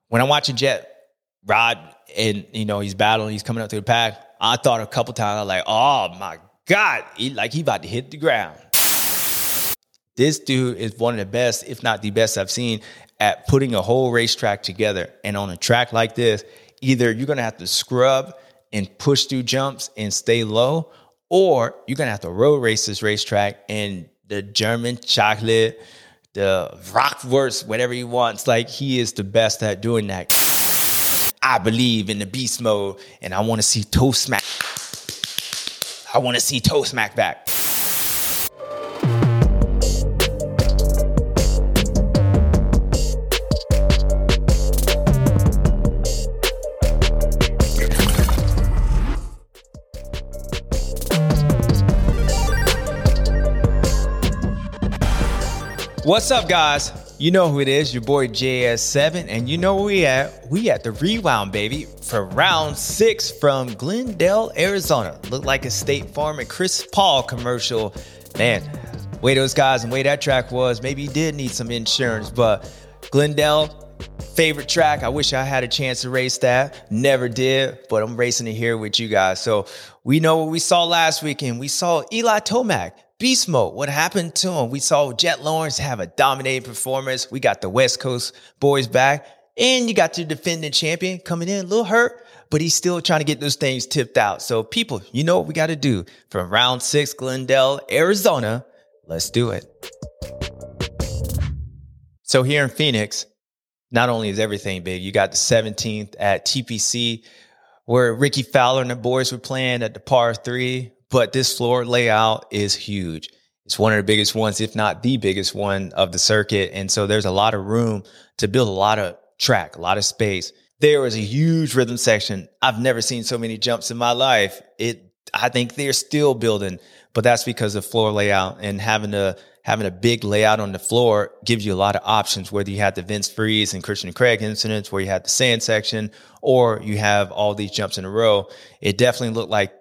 when I'm watching Jet ride and, he's battling, he's coming up to the pack, I thought a couple times, I was like, oh my God, he about to hit the ground. This dude is one of the best, if not the best I've seen at putting a whole racetrack together. And on a track like this, either you're going to have to scrub and push through jumps and stay low, or you're going to have to road race this racetrack and the German chocolate, the Rockwurst, whatever he wants. Like, he is the best at doing that. I believe in the beast mode, and I want to see Toe Smack. I want to see Toe Smack back. What's up, guys? You know who it is, your boy JS7, and you know where we at. We at the Rewound, baby, for round 6 from Glendale, Arizona. Looked like a State Farm and Chris Paul commercial. Man, way those guys and way that track was, maybe he did need some insurance, but Glendale, favorite track. I wish I had a chance to race that. Never did, but I'm racing it here with you guys. So we know what we saw last weekend. We saw Eli Tomac. Beast mode. What happened to him? We saw Jet Lawrence have a dominating performance. We got the West Coast boys back. And you got your defending champion coming in a little hurt, but he's still trying to get those things tipped out. So people, you know what we got to do. From round 6, Glendale, Arizona, let's do it. So here in Phoenix, not only is everything big, you got the 17th at TPC where Ricky Fowler and the boys were playing at the par 3. But this floor layout is huge. It's one of the biggest ones, if not the biggest one of the circuit. And so there's a lot of room to build a lot of track, a lot of space. There is a huge rhythm section. I've never seen so many jumps in my life. I think they're still building, but that's because of floor layout, and having a big layout on the floor gives you a lot of options, whether you had the Vince Freeze and Christian Craig incidents where you had the sand section, or you have all these jumps in a row. It definitely looked like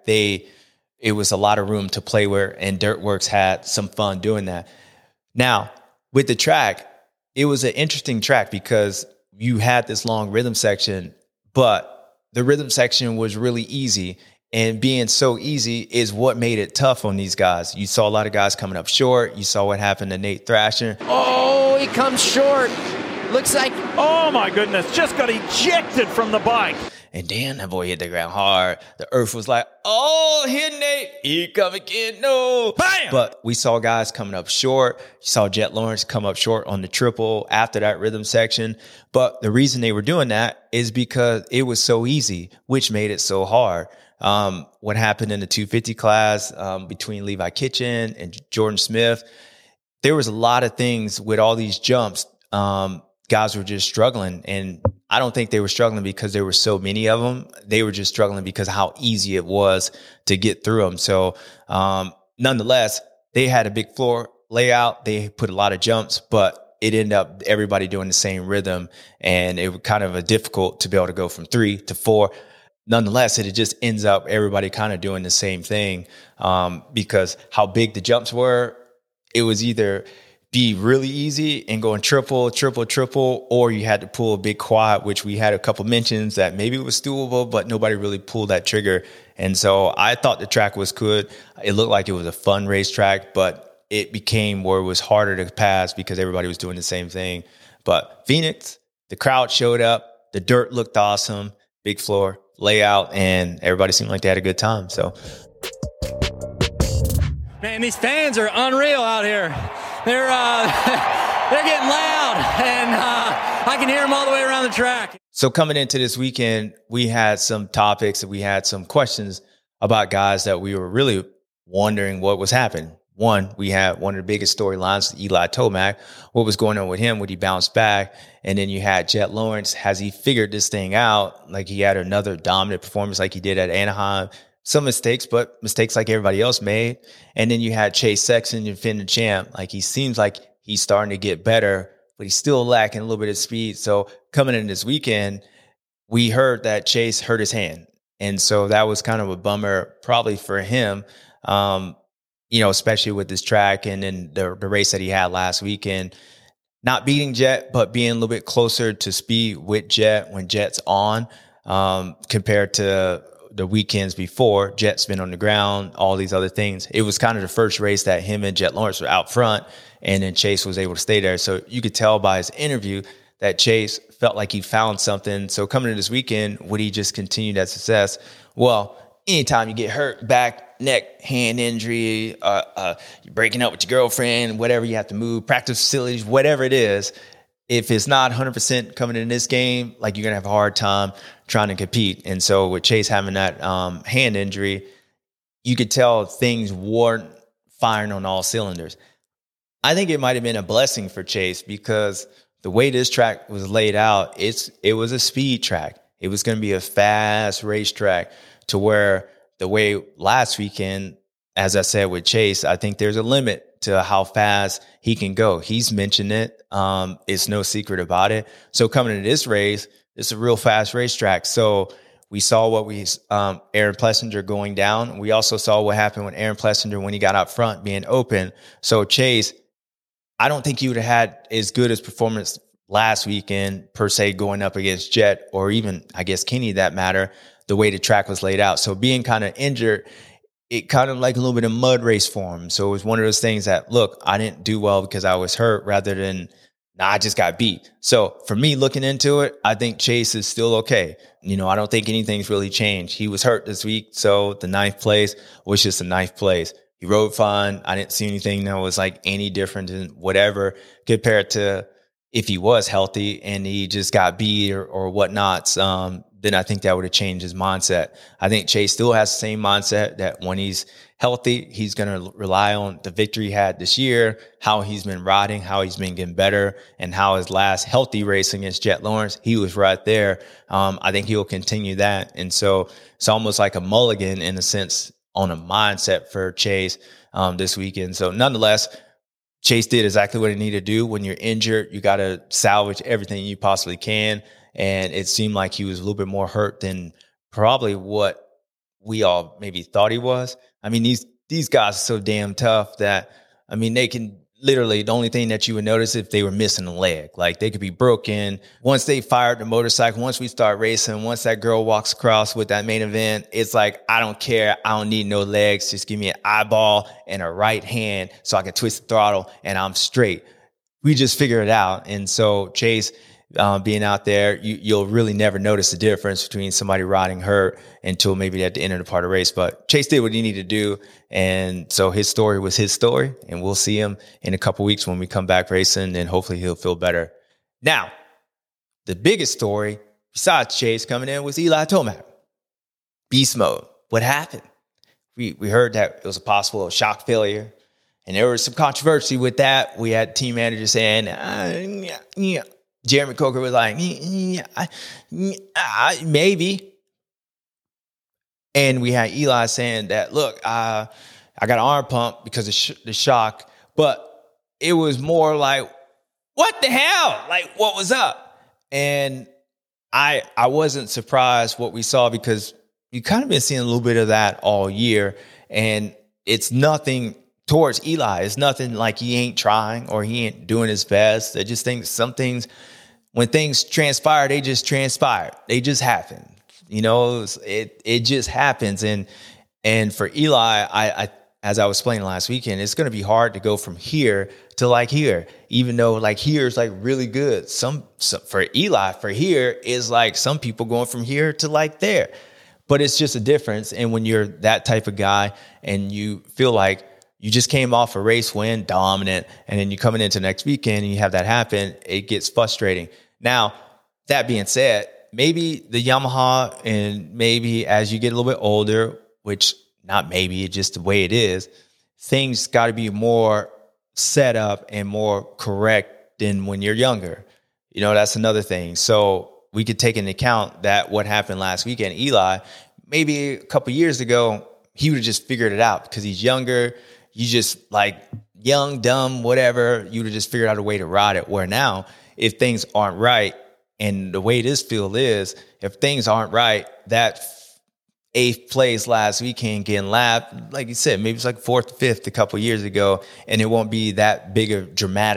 it was a lot of room to play with, and Dirtworks had some fun doing that. Now, with the track, it was an interesting track because you had this long rhythm section, but the rhythm section was really easy. And being so easy is what made it tough on these guys. You saw a lot of guys coming up short. You saw what happened to Nate Thrasher. Oh, he comes short. Looks like, oh my goodness, just got ejected from the bike. And damn, that boy hit the ground hard. The earth was like, oh, hit Nate. He come again. No. Bam! But we saw guys coming up short. You saw Jet Lawrence come up short on the triple after that rhythm section. But the reason they were doing that is because it was so easy, which made it so hard. What happened in the 250 class between Levi Kitchen and Jordan Smith, there was a lot of things with all these jumps. Guys were just struggling, and I don't think they were struggling because there were so many of them. They were just struggling because of how easy it was to get through them. So, nonetheless, they had a big floor layout. They put a lot of jumps, but it ended up everybody doing the same rhythm, and it was kind of difficult to be able to go from 3 to 4. Nonetheless, it just ends up everybody kind of doing the same thing, because how big the jumps were. It was either be really easy and going triple, or you had to pull a big quad, which we had a couple mentions that maybe it was doable, but nobody really pulled that trigger. And so I thought the track was good. It looked like it was a fun racetrack, but it became where it was harder to pass because everybody was doing the same thing. But Phoenix, the crowd showed up. The dirt looked awesome. Big floor layout, and everybody seemed like they had a good time. So, man, these fans are unreal out here. They're getting loud, and I can hear them all the way around the track. So coming into this weekend, we had some topics and we had some questions about guys that we were really wondering what was happening. One, we had one of the biggest storylines, Eli Tomac. What was going on with him? Would he bounce back? And then you had Jet Lawrence. Has he figured this thing out? Like, he had another dominant performance like he did at Anaheim. Some mistakes, but mistakes like everybody else made. And then you had Chase Sexton, defending champ. Like, he seems like he's starting to get better, but he's still lacking a little bit of speed. So coming in this weekend, we heard that Chase hurt his hand. And so that was kind of a bummer probably for him, especially with this track and then the race that he had last weekend. not beating Jet, but being a little bit closer to speed with Jet when Jet's on, compared to the weekends before. Jet's been on the ground, all these other things. It was kind of the first race that him and Jet Lawrence were out front, and then Chase was able to stay there. So you could tell by his interview that Chase felt like he found something. So coming to this weekend, would he just continue that success? Well, anytime you get hurt, back, neck, hand injury, you're breaking up with your girlfriend, whatever, you have to move, practice facilities, whatever it is, if it's not 100% coming in this game, like, you're going to have a hard time trying to compete. And so with Chase having that hand injury, you could tell things weren't firing on all cylinders. I think it might have been a blessing for Chase, because the way this track was laid out, it was a speed track. It was going to be a fast racetrack, to where the way last weekend, as I said with Chase, I think there's a limit to how fast he can go. He's mentioned it. It's no secret about it. So coming into this race, it's a real fast racetrack. So we saw Aaron Plessinger going down. We also saw what happened with Aaron Plessinger when he got out front being open. So Chase, I don't think he would have had as good as performance last weekend, per se, going up against Jet, or even, I guess, Kenny, that matter, the way the track was laid out. So being kind of injured, it kind of like a little bit of mud race for him. So it was one of those things that, look, I didn't do well because I was hurt, rather than, I just got beat. So for me, looking into it, I think Chase is still okay. I don't think anything's really changed. He was hurt this week, so the 9th place was just a 9th place. He rode fine. I didn't see anything that was like any different than whatever, compared to if he was healthy and he just got beat or whatnot. Then I think that would have changed his mindset. I think Chase still has the same mindset, that when he's healthy, he's going to rely on the victory he had this year, how he's been riding, how he's been getting better, and how his last healthy race against Jet Lawrence, he was right there. I think he'll continue that. And so it's almost like a mulligan in a sense on a mindset for Chase this weekend. So nonetheless, Chase did exactly what he needed to do. When you're injured, you got to salvage everything you possibly can. And it seemed like he was a little bit more hurt than probably what we all maybe thought he was. I mean, these guys are so damn tough that, I mean, they can literally, the only thing that you would notice if they were missing a leg, like they could be broken. Once they fired the motorcycle, once we start racing, once that girl walks across with that main event, it's like, I don't care. I don't need no legs. Just give me an eyeball and a right hand so I can twist the throttle and I'm straight. We just figure it out. And so Chase, being out there, you'll really never notice the difference between somebody riding hurt until maybe at the end of the part of the race. But Chase did what he needed to do. And so his story was his story. And we'll see him in a couple weeks when we come back racing, and hopefully he'll feel better. Now, the biggest story besides Chase coming in was Eli Tomac. Beast mode. What happened? We heard that it was a possible shock failure. And there was some controversy with that. We had team managers saying, Jeremy Coker was like, maybe. And we had Eli saying that, look, I got an arm pump because of the shock. But it was more like, what the hell? Like, what was up? And I wasn't surprised what we saw, because you kind of been seeing a little bit of that all year. And it's nothing towards Eli. It's nothing like he ain't trying or he ain't doing his best. I just think some things, when things transpire, they just transpire. They just happen. It just happens. And for Eli, I as I was explaining last weekend, it's going to be hard to go from here to like here, even though like here is like really good. Some for Eli, for here is like some people going from here to like there, but it's just a difference. And when you're that type of guy and you feel like you just came off a race win, dominant, and then you're coming into next weekend and you have that happen, it gets frustrating. Now, that being said, maybe the Yamaha, and maybe as you get a little bit older, which not maybe, it's just the way it is, things got to be more set up and more correct than when you're younger. That's another thing. So we could take into account that what happened last weekend, Eli, maybe a couple years ago, he would have just figured it out because he's younger. You just like young, dumb, whatever, you would have just figured out a way to ride it. Where now, if things aren't right, and the way this field is, if things aren't right, that 8th place last weekend getting lapped, like you said, maybe it's like 4th, 5th a couple years ago, and it won't be that big of dramatic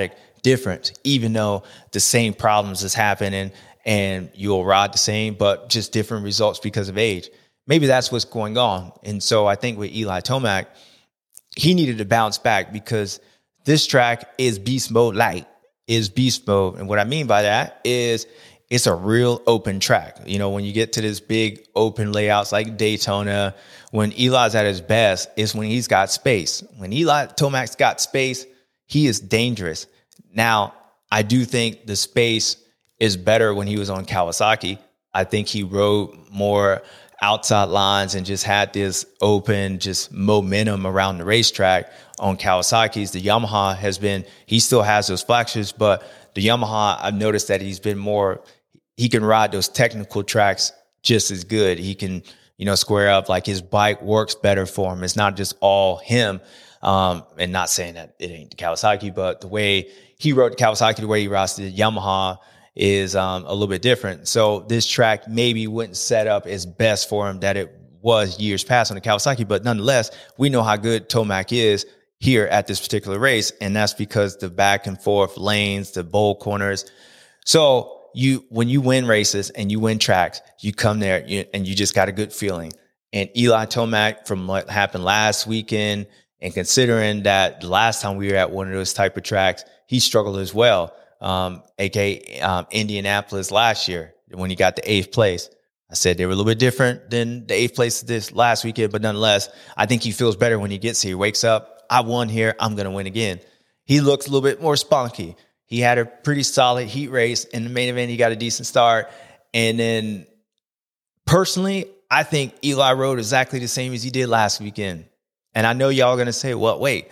difference, even though the same problems is happening and you'll ride the same, but just different results because of age. Maybe that's what's going on. And so I think with Eli Tomac, he needed to bounce back because this track is beast mode light, is beast mode. And what I mean by that is it's a real open track. You know, when you get to this big open layouts like Daytona, when Eli's at his best is when he's got space. When Eli Tomac's got space, he is dangerous. Now, I do think the space is better when he was on Kawasaki. I think he rode more outside lines and just had this open, just momentum around the racetrack. On Kawasaki's, the Yamaha has been, he still has those flashes, but the Yamaha, I've noticed that he's been more, he can ride those technical tracks just as good. He can, you know, square up, like his bike works better for him. It's not just all him. And not saying that it ain't the Kawasaki, but the way he rode the Kawasaki, the way he rides the Yamaha is a little bit different. So this track maybe wouldn't set up as best for him that it was years past on the Kawasaki, but nonetheless, we know how good Tomac is here at this particular race, and that's because the back and forth lanes, the bowl corners. So when you win races and you win tracks, you come there and you just got a good feeling. And Eli Tomac, from what happened last weekend, and considering that the last time we were at one of those type of tracks, he struggled as well. aka Indianapolis last year when he got the 8th place. I said they were a little bit different than the 8th place this last weekend, but nonetheless, I think he feels better when he gets here. He wakes up, I won here, I'm going to win again. He looks a little bit more spunky. He had a pretty solid heat race. In the main event, he got a decent start. And then personally, I think Eli rode exactly the same as he did last weekend. And I know y'all are going to say, well, wait,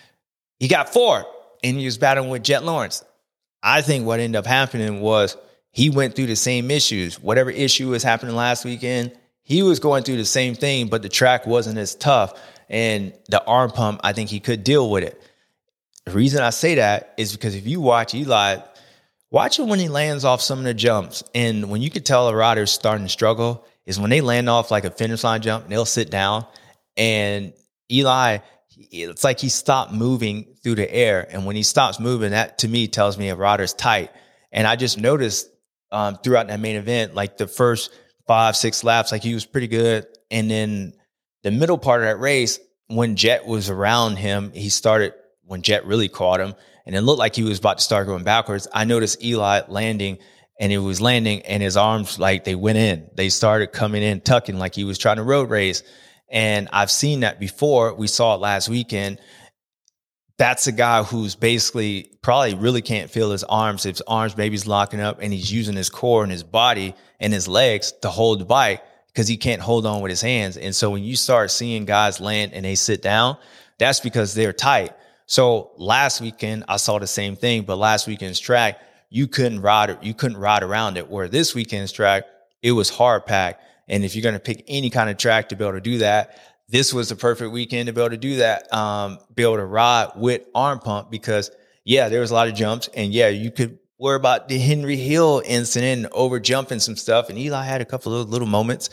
he got 4 and he was battling with Jet Lawrence. I think what ended up happening was he went through the same issues. Whatever issue was happening last weekend, he was going through the same thing, but the track wasn't as tough. And the arm pump, I think he could deal with it. The reason I say that is because if you watch Eli, watch him when he lands off some of the jumps. And when you can tell a rider's starting to struggle is when they land off like a finish line jump and they'll sit down. And Eli, it's like he stopped moving through the air. And when he stops moving, that to me tells me a rider's tight. And I just noticed throughout that main event, like the first 5-6 laps, like he was pretty good. And then the middle part of that race, when Jet was around him, when Jet really caught him, and it looked like he was about to start going backwards. I noticed Eli landing, and it was landing, and his arms, like they went in. They started coming in, tucking like he was trying to road race. And I've seen that before. We saw it last weekend. That's a guy who's basically probably really can't feel his arms. His arms maybe locking up, and he's using his core and his body and his legs to hold the bike because he can't hold on with his hands. And so when you start seeing guys land and they sit down, that's because they're tight. So last weekend, I saw the same thing, but last weekend's track, you couldn't ride around it. Where this weekend's track, it was hard packed. And if you're going to pick any kind of track to be able to do that, this was the perfect weekend to be able to do that, be able to ride with arm pump because, yeah, there was a lot of jumps. And, yeah, you could worry about the Henry Hill incident, over jumping some stuff. And Eli had a couple of little moments.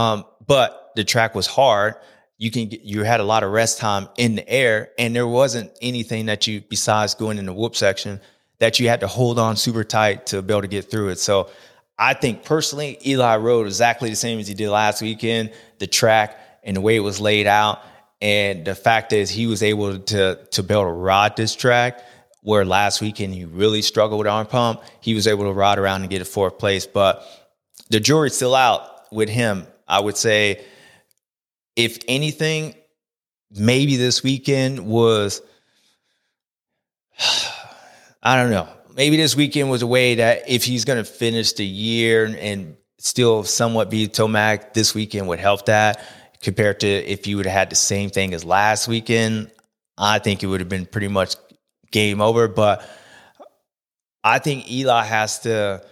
But the track was hard. You had a lot of rest time in the air. And there wasn't anything that you, besides going in the whoop section, that you had to hold on super tight to be able to get through it. So I think personally, Eli rode exactly the same as he did last weekend. The track and the way it was laid out. And the fact is he was able to be able to ride this track, where last weekend he really struggled with arm pump. He was able to ride around and get a 4th place. But the jury's still out with him. I would say, if anything, maybe this weekend was, I don't know. Maybe this weekend was a way that if he's going to finish the year and still somewhat be Tomac, this weekend would help that compared to if you would have had the same thing as last weekend. I think it would have been pretty much game over. But I think Eli's going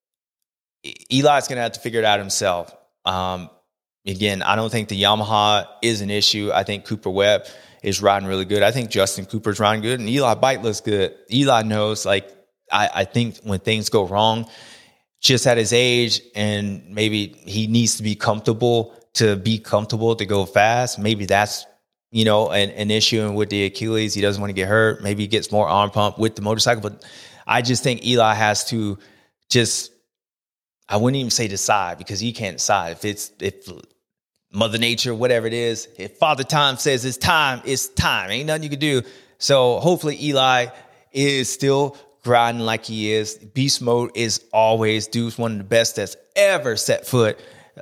to have to figure it out himself. Again, I don't think the Yamaha is an issue. I think Cooper Webb is riding really good. I think Justin Cooper's riding good, and Eli bike looks good. Eli knows, like, I think when things go wrong, just at his age, and maybe he needs to be comfortable to go fast. Maybe that's an issue with the Achilles. He doesn't want to get hurt. Maybe he gets more arm pump with the motorcycle. But I just think Eli has to I wouldn't even say decide, because he can't decide. If Mother Nature, whatever it is, if Father Time says it's time, it's time. Ain't nothing you can do. So hopefully Eli is still grinding like he is. Beast mode is always, dude's one of the best that's ever set foot.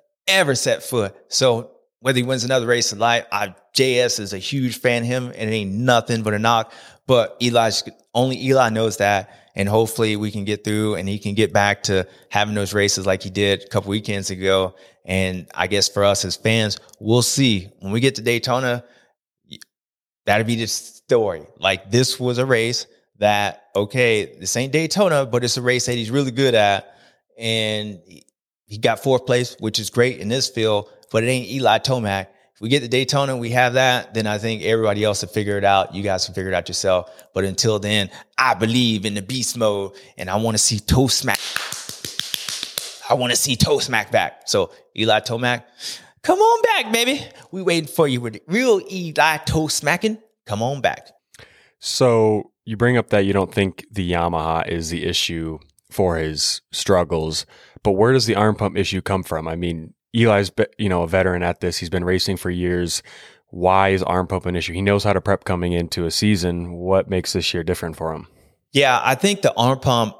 So whether he wins another race in life, JS is a huge fan of him, and it ain't nothing but a knock. But only Eli knows that. And hopefully we can get through and he can get back to having those races like he did a couple weekends ago. And I guess for us as fans, we'll see. When we get to Daytona, that'll be the story. Like, this was a race that, okay, this ain't Daytona, but it's a race that he's really good at. And he got 4th place, which is great in this field, but it ain't Eli Tomac. If we get to Daytona, we have that, then I think everybody else will figure it out. You guys can figure it out yourself. But until then, I believe in the beast mode, and I want to see Tomac. I want to see Tomac back. So Eli Tomac, come on back, baby. We waiting for you with real Eli Tomacking. Come on back. So you bring up that you don't think the Yamaha is the issue for his struggles, but where does the arm pump issue come from? I mean, Eli's, a veteran at this. He's been racing for years. Why is arm pump an issue? He knows how to prep coming into a season. What makes this year different for him? Yeah, I think the arm pump,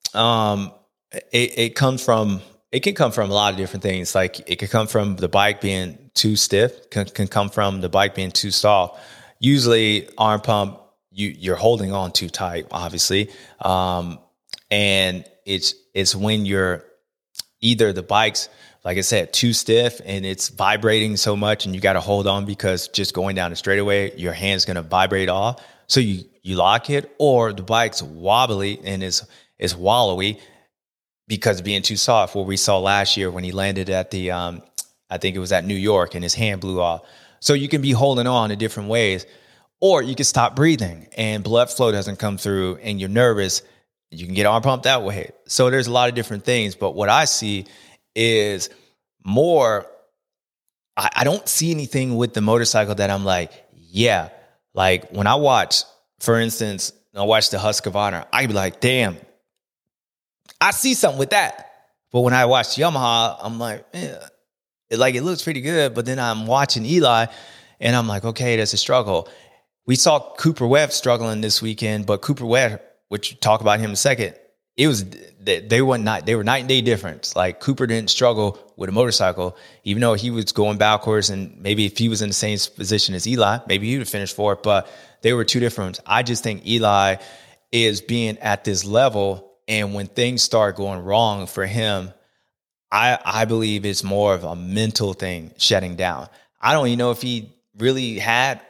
it can come from a lot of different things. Like, it could come from the bike being too stiff, can come from the bike being too soft. Usually arm pump, you're holding on too tight, obviously. And it's when you're either the bike's, like I said, too stiff and it's vibrating so much and you got to hold on, because just going down the straightaway, your hand's going to vibrate off. So you lock it, or the bike's wobbly and it's wallowy because of being too soft. What we saw last year when he landed at the, I think it was at New York, and his hand blew off. So you can be holding on in different ways, or you can stop breathing and blood flow doesn't come through and you're nervous. You can get arm pump that way. So there's a lot of different things. But what I see is more, I don't see anything with the motorcycle that I'm like, yeah. Like, when I watch, for instance, I watch the Husqvarna, I can be like, damn, I see something with that. But when I watch Yamaha, I'm like, it looks pretty good. But then I'm watching Eli and I'm like, okay, that's a struggle. We saw Cooper Webb struggling this weekend, but Cooper Webb, which talk about him in a second, they were night and day difference. Like, Cooper didn't struggle with a motorcycle, even though he was going backwards, and maybe if he was in the same position as Eli, maybe he would have finished 4th, but they were two different. I just think Eli is being at this level, and when things start going wrong for him, I believe it's more of a mental thing shutting down. I don't even know if he really had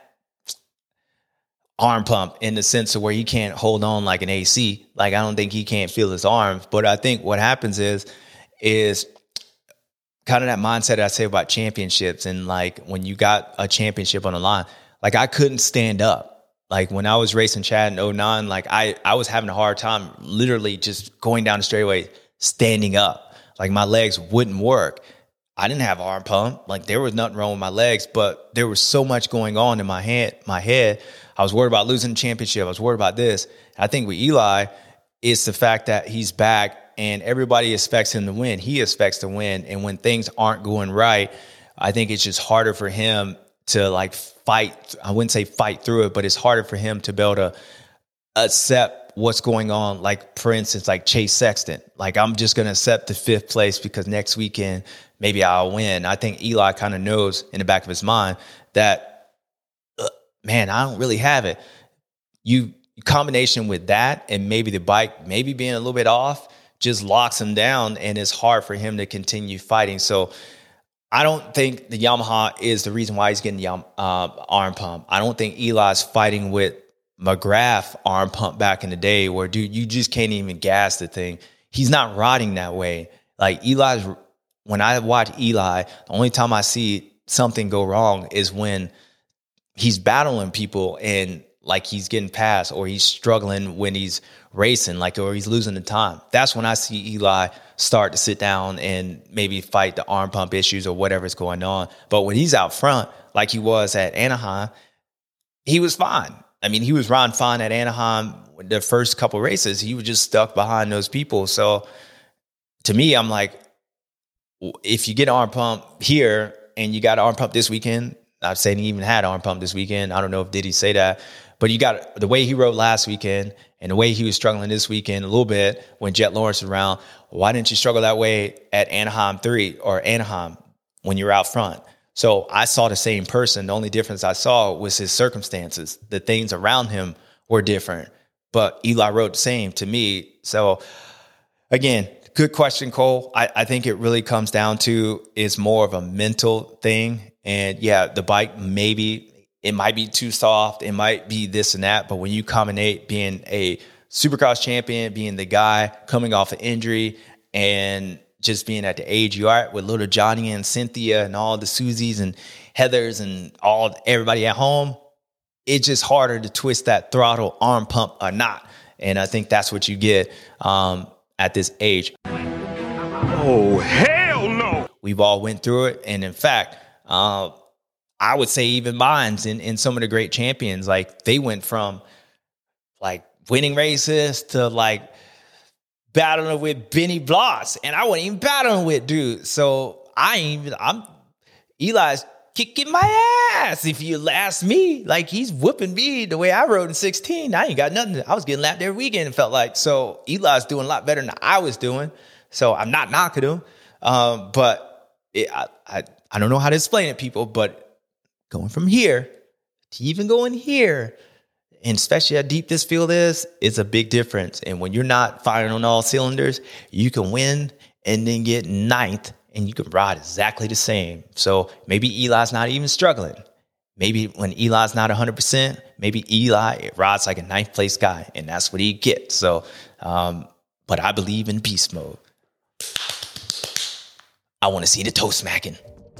arm pump in the sense of where he can't hold on like an AC. Like, I don't think he can't feel his arms, but I think what happens is kind of that mindset that I say about championships. And like, when you got a championship on the line, like, I couldn't stand up. Like, when I was racing Chad in 2009, like I was having a hard time literally just going down the straightaway, standing up. Like, my legs wouldn't work. I didn't have arm pump. Like, there was nothing wrong with my legs, but there was so much going on in my head. I was worried about losing the championship. I was worried about this. I think with Eli, it's the fact that he's back and everybody expects him to win. He expects to win. And when things aren't going right, I think it's just harder for him to like fight. I wouldn't say fight through it, but it's harder for him to be able to accept what's going on. Like, for instance, like Chase Sexton. Like, I'm just going to accept the 5th place because next weekend maybe I'll win. I think Eli kind of knows in the back of his mind that, man, I don't really have it. You combination with that and maybe the bike maybe being a little bit off just locks him down, and it's hard for him to continue fighting. So I don't think the Yamaha is the reason why he's getting the arm pump. I don't think Eli's fighting with McGrath arm pump back in the day where, dude, you just can't even gas the thing. He's not riding that way. Like, when I watch Eli, the only time I see something go wrong is when he's battling people and like he's getting past, or he's struggling when he's racing, like, or he's losing the time. That's when I see Eli start to sit down and maybe fight the arm pump issues or whatever's going on. But when he's out front, like he was at Anaheim, he was fine. I mean, he was riding fine at Anaheim. The first couple races, he was just stuck behind those people. So to me, I'm like, if you get an arm pump here and you got an arm pump this weekend, I'm saying he even had an arm pump this weekend. I don't know if did he say that, but you got the way he rode last weekend and the way he was struggling this weekend a little bit when Jet Lawrence was around. Why didn't you struggle that way at Anaheim 3 or Anaheim when you're out front? So I saw the same person. The only difference I saw was his circumstances. The things around him were different, but Eli rode the same to me. So again, good question, Cole. I think it really comes down to it's more of a mental thing. And yeah, the bike, maybe it might be too soft. It might be this and that. But when you combine being a Supercross champion, being the guy coming off an injury and just being at the age you are with little Johnny and Cynthia and all the Susies and Heathers and everybody at home, it's just harder to twist that throttle arm pump or not. And I think that's what you get at this age. Oh, hell no. We've all went through it. And in fact, I would say even mine's in some of the great champions, like they went from like winning races to like battling with Benny Bloss, and I wasn't even battling with dude. So Eli's kicking my ass. If you ask me, like he's whooping me the way I rode in 16. I ain't got nothing. I was getting lapped every weekend. It felt like, so Eli's doing a lot better than I was doing. So I'm not knocking him. But I don't know how to explain it, people, but going from here to even going here, and especially how deep this field is a big difference. And when you're not firing on all cylinders, you can win and then get ninth and you can ride exactly the same. So maybe Eli's not even struggling. Maybe when Eli's not 100%, maybe Eli rides like a ninth place guy and that's what he gets. So, but I believe in beast mode. I want to see the toe smacking.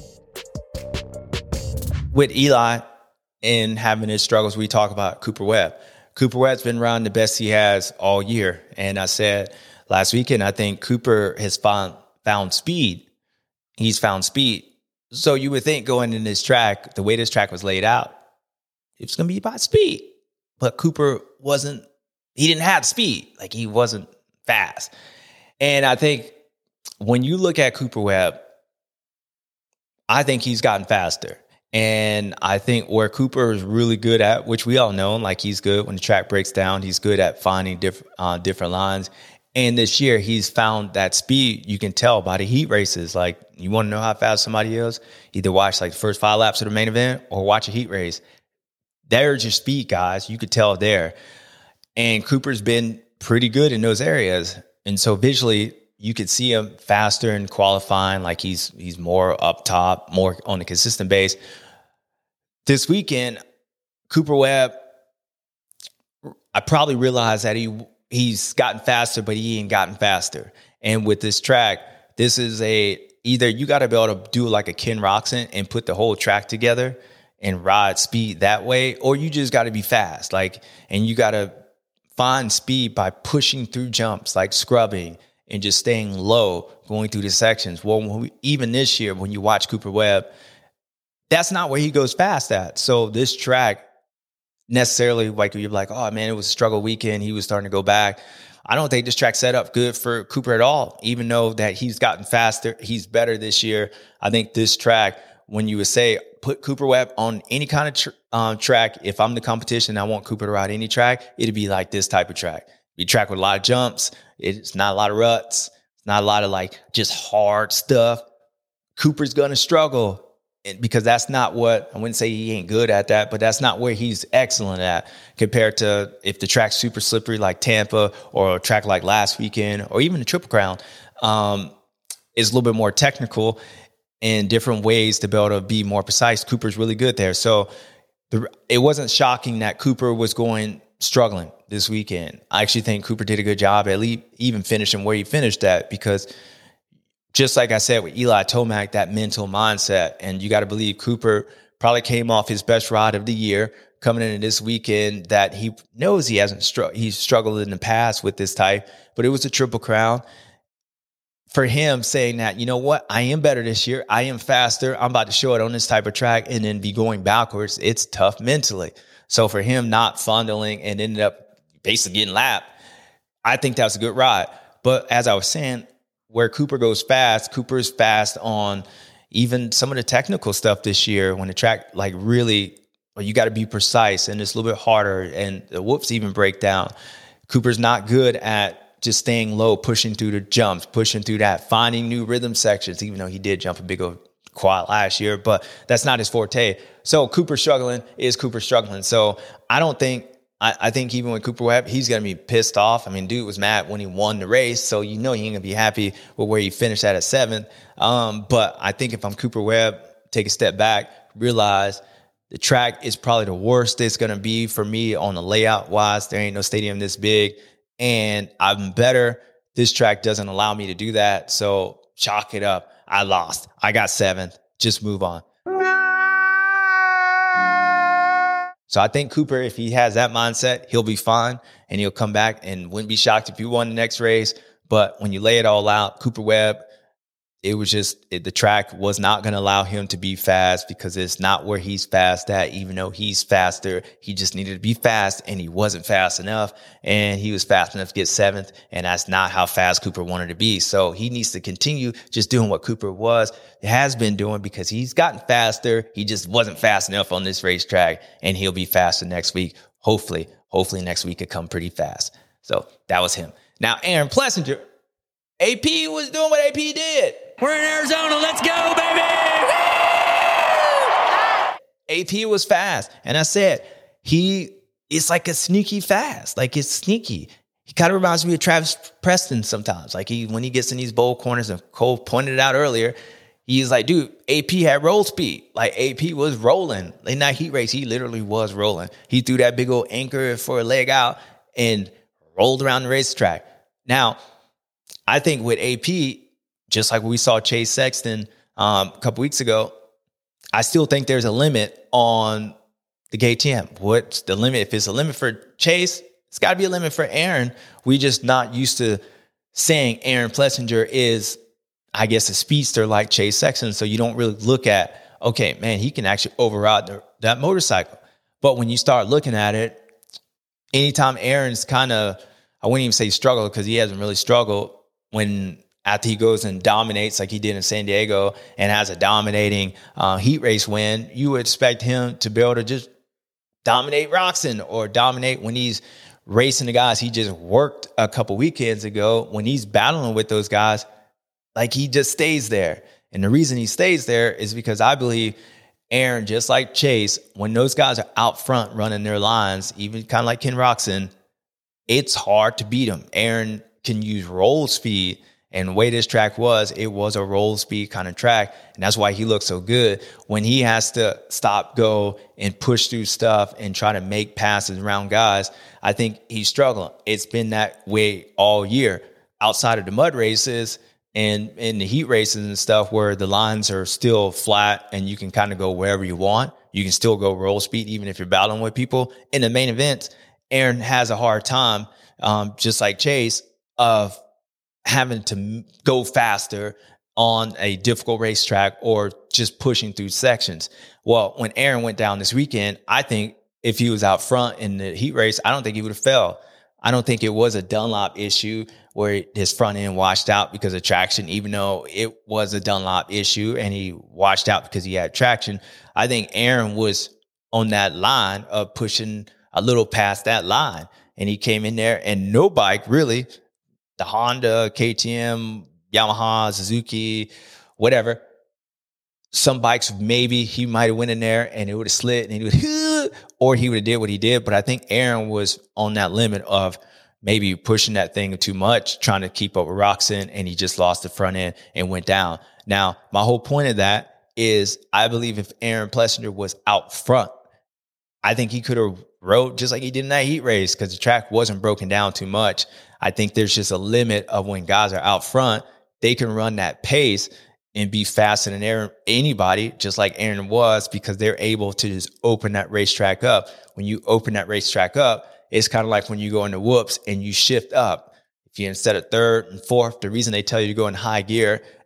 With Eli and having his struggles, we talk about Cooper Webb. Cooper Webb's been riding the best he has all year. And I said last weekend, I think Cooper has found speed. He's found speed. So you would think going in this track, the way this track was laid out, it's going to be about speed. But Cooper he didn't have speed. Like he wasn't fast. And I think when you look at Cooper Webb, I think he's gotten faster. And I think where Cooper is really good at, which we all know, like he's good when the track breaks down, he's good at finding different lines. And this year he's found that speed. You can tell by the heat races. Like you want to know how fast somebody is, either watch like the first 5 laps of the main event or watch a heat race. There's your speed, guys. You could tell there. And Cooper's been pretty good in those areas. And so visually, you could see him faster in qualifying, like he's more up top, more on a consistent base. This weekend, Cooper Webb, I probably realized that he's gotten faster, but he ain't gotten faster. And with this track, this is either you got to be able to do like a Ken Roczen and put the whole track together and ride speed that way, or you just got to be fast. And you got to find speed by pushing through jumps, like scrubbing, and just staying low going through the sections. Well, even this year, when you watch Cooper Webb, that's not where he goes fast at. So this track necessarily, like you're like, oh man, it was a struggle weekend. He was starting to go back. I don't think this track set up good for Cooper at all, even though that he's gotten faster. He's better this year. I think this track, when you would say, put Cooper Webb on any kind of track, if I'm the competition, I want Cooper to ride any track, it'd be like this type of track. Be track with a lot of jumps. It's not a lot of ruts. It's not a lot of like just hard stuff. Cooper's going to struggle because that's not what, I wouldn't say he ain't good at that, but that's not where he's excellent at compared to if the track's super slippery like Tampa or a track like last weekend or even the Triple Crown is a little bit more technical in different ways to be able to be more precise. Cooper's really good there. So it wasn't shocking that Cooper was struggling this weekend. I actually think Cooper did a good job at least even finishing where he finished at, because just like I said with Eli Tomac, that mental mindset, and you got to believe Cooper probably came off his best ride of the year coming into this weekend, that he knows he hasn't he's struggled in the past with this type, but it was a Triple Crown. For him saying that, you know what, I am better this year. I am faster. I'm about to show it on this type of track and then be going backwards. It's tough mentally. So for him not fondling and ended up basically getting lapped, I think that was a good ride. But as I was saying, where Cooper goes fast, Cooper's fast on even some of the technical stuff this year when the track like really, well, you got to be precise and it's a little bit harder and the whoops even break down. Cooper's not good at just staying low, pushing through the jumps, pushing through that, finding new rhythm sections, even though he did jump a big old quad last year, but that's not his forte. So Cooper struggling. So I think even with Cooper Webb, he's going to be pissed off. I mean, dude was mad when he won the race, so you know he ain't going to be happy with where he finished at 7th. But I think if I'm Cooper Webb, take a step back, realize the track is probably the worst it's going to be for me on the layout-wise. There ain't no stadium this big, and I'm better. This track doesn't allow me to do that, so chalk it up. I lost. I got 7th. Just move on. So I think Cooper, if he has that mindset, he'll be fine and he'll come back and wouldn't be shocked if he won the next race. But when you lay it all out, Cooper Webb, it was just the track was not going to allow him to be fast because it's not where he's fast at. Even though he's faster, he just needed to be fast and he wasn't fast enough. And he was fast enough to get 7th. And that's not how fast Cooper wanted to be. So he needs to continue just doing what Cooper has been doing because he's gotten faster. He just wasn't fast enough on this racetrack and he'll be faster next week. Hopefully next week could come pretty fast. So that was him. Now, Aaron Plessinger, AP was doing what AP did. We're in Arizona. Let's go, baby. AP was fast. And I said, it's like a sneaky fast. Like it's sneaky. He kind of reminds me of Travis Preston sometimes. Like when he gets in these bold corners, and Cole pointed it out earlier, he's like, dude, AP had roll speed. Like AP was rolling. In that heat race, he literally was rolling. He threw that big old anchor for a leg out and rolled around the racetrack. Now, I think with AP, just like we saw Chase Sexton a couple weeks ago, I still think there's a limit on the KTM. What's the limit? If it's a limit for Chase, it's got to be a limit for Aaron. We just not used to saying Aaron Plessinger is, I guess, a speedster like Chase Sexton. So you don't really look at, okay, man, he can actually override that motorcycle. But when you start looking at it, anytime Aaron's kind of, I wouldn't even say struggle because he hasn't really struggled after he goes and dominates like he did in San Diego and has a dominating heat race win, you would expect him to be able to just dominate Roczen or dominate when he's racing the guys he just worked a couple weekends ago. When he's battling with those guys, like he just stays there. And the reason he stays there is because I believe Aaron, just like Chase, when those guys are out front running their lines, even kind of like Ken Roczen, it's hard to beat him. Aaron can use roll speed. And the way this track was, it was a roll speed kind of track. And that's why he looks so good. When he has to stop, go, and push through stuff and try to make passes around guys, I think he's struggling. It's been that way all year. Outside of the mud races and in the heat races and stuff where the lines are still flat and you can kind of go wherever you want. You can still go roll speed even if you're battling with people. In the main events, Aaron has a hard time, just like Chase, of having to go faster on a difficult racetrack or just pushing through sections. Well, when Aaron went down this weekend, I think if he was out front in the heat race, I don't think he would have fell. I don't think it was a Dunlop issue where his front end washed out because of traction, even though it was a Dunlop issue and he washed out because he had traction. I think Aaron was on that line of pushing a little past that line. And he came in there and no bike really, the Honda, KTM, Yamaha, Suzuki, whatever. Some bikes, maybe he might have went in there and it would have slid and he would, or he would have did what he did. But I think Aaron was on that limit of maybe pushing that thing too much, trying to keep up with Roczen, and he just lost the front end and went down. Now, my whole point of that is I believe if Aaron Plessinger was out front, I think he could have rode just like he did in that heat race because the track wasn't broken down too much. I think there's just a limit of when guys are out front, they can run that pace and be faster than anybody, just like Aaron was, because they're able to just open that racetrack up. When you open that racetrack up, it's kind of like when you go into whoops and you shift up. If you instead of third and fourth, the reason they tell you to go in high gear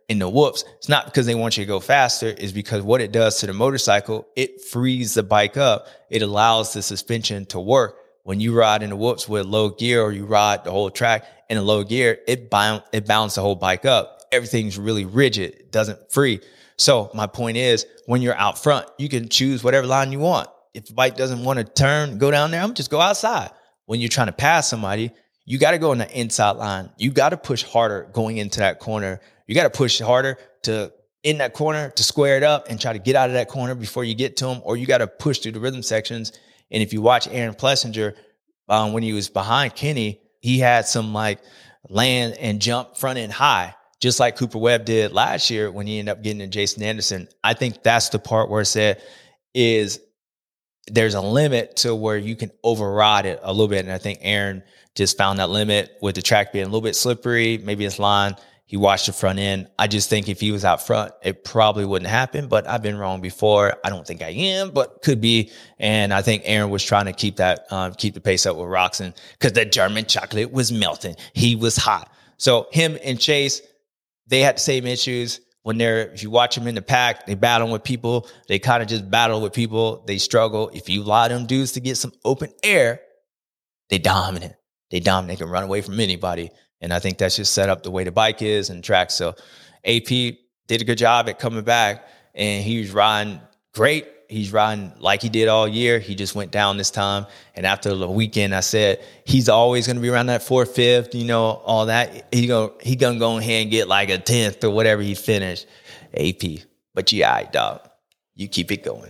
in the whoops, it's not because they want you to go faster. It's because what it does to the motorcycle, it frees the bike up. It allows the suspension to work. When you ride in the whoops with low gear, or you ride the whole track in a low gear, it bounds the whole bike up. Everything's really rigid. It doesn't free. So my point is, when you're out front, you can choose whatever line you want. If the bike doesn't want to turn, go down there, I'm just go outside. When you're trying to pass somebody, you got to go in the inside line. You got to push harder going into that corner. You got to push harder in that corner to square it up and try to get out of that corner before you get to them, or you got to push through the rhythm sections. And if you watch Aaron Plessinger, when he was behind Kenny, he had some like land and jump front end high, just like Cooper Webb did last year when he ended up getting to Jason Anderson. I think that's the part where it said is there's a limit to where you can override it a little bit. And I think Aaron just found that limit with the track being a little bit slippery, maybe his line. He watched the front end. I just think if he was out front, it probably wouldn't happen, but I've been wrong before. I don't think I am, but could be. And I think Aaron was trying to keep the pace up with Roczen because the German chocolate was melting. He was hot. So him and Chase, they had the same issues. If you watch them in the pack, they battle with people. They kind of just battle with people. They struggle. If you allow them dudes to get some open air, they dominant. They can run away from anybody. And I think that's just set up the way the bike is and track. So AP did a good job at coming back, and he was riding great. He's riding like he did all year. He just went down this time. And after the weekend, I said, he's always going to be around that 4th, 5th, all that. He gonna go ahead and get like a 10th or whatever he finished. AP. But you all right, dog. You keep it going.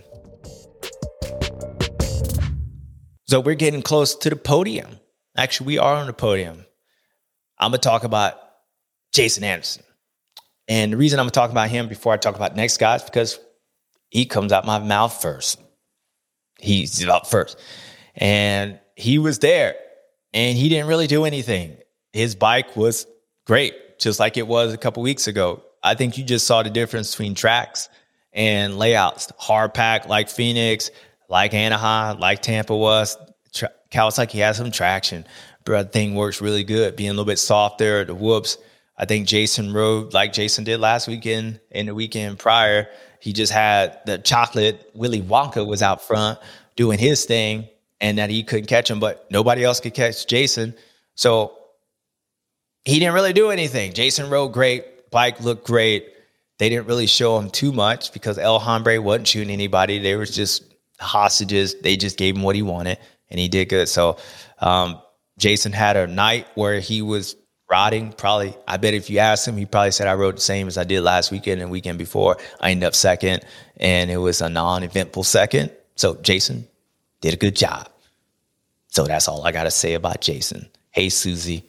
So we're getting close to the podium. Actually, we are on the podium. I'm going to talk about Jason Anderson. And the reason I'm going to talk about him before I talk about the next guy is because he comes out my mouth first. He's up first. And he was there, and he didn't really do anything. His bike was great, just like it was a couple weeks ago. I think you just saw the difference between tracks and layouts. Hard pack like Phoenix, like Anaheim, like Tampa was. Kawasaki has some traction, but the thing works really good, being a little bit softer. The whoops, I think Jason rode like Jason did last weekend and the weekend prior. He just had the chocolate. Willy Wonka was out front doing his thing, and that he couldn't catch him, but nobody else could catch Jason. So he didn't really do anything. Jason rode great. Bike looked great. They didn't really show him too much because El Hombre wasn't shooting anybody. They were just hostages. They just gave him what he wanted, and he did good. So Jason had a night where he was riding. Probably, I bet if you asked him, he probably said, I rode the same as I did last weekend and weekend before. I ended up second, and it was a non-eventful second. So Jason did a good job. So that's all I got to say about Jason. Hey, Susie.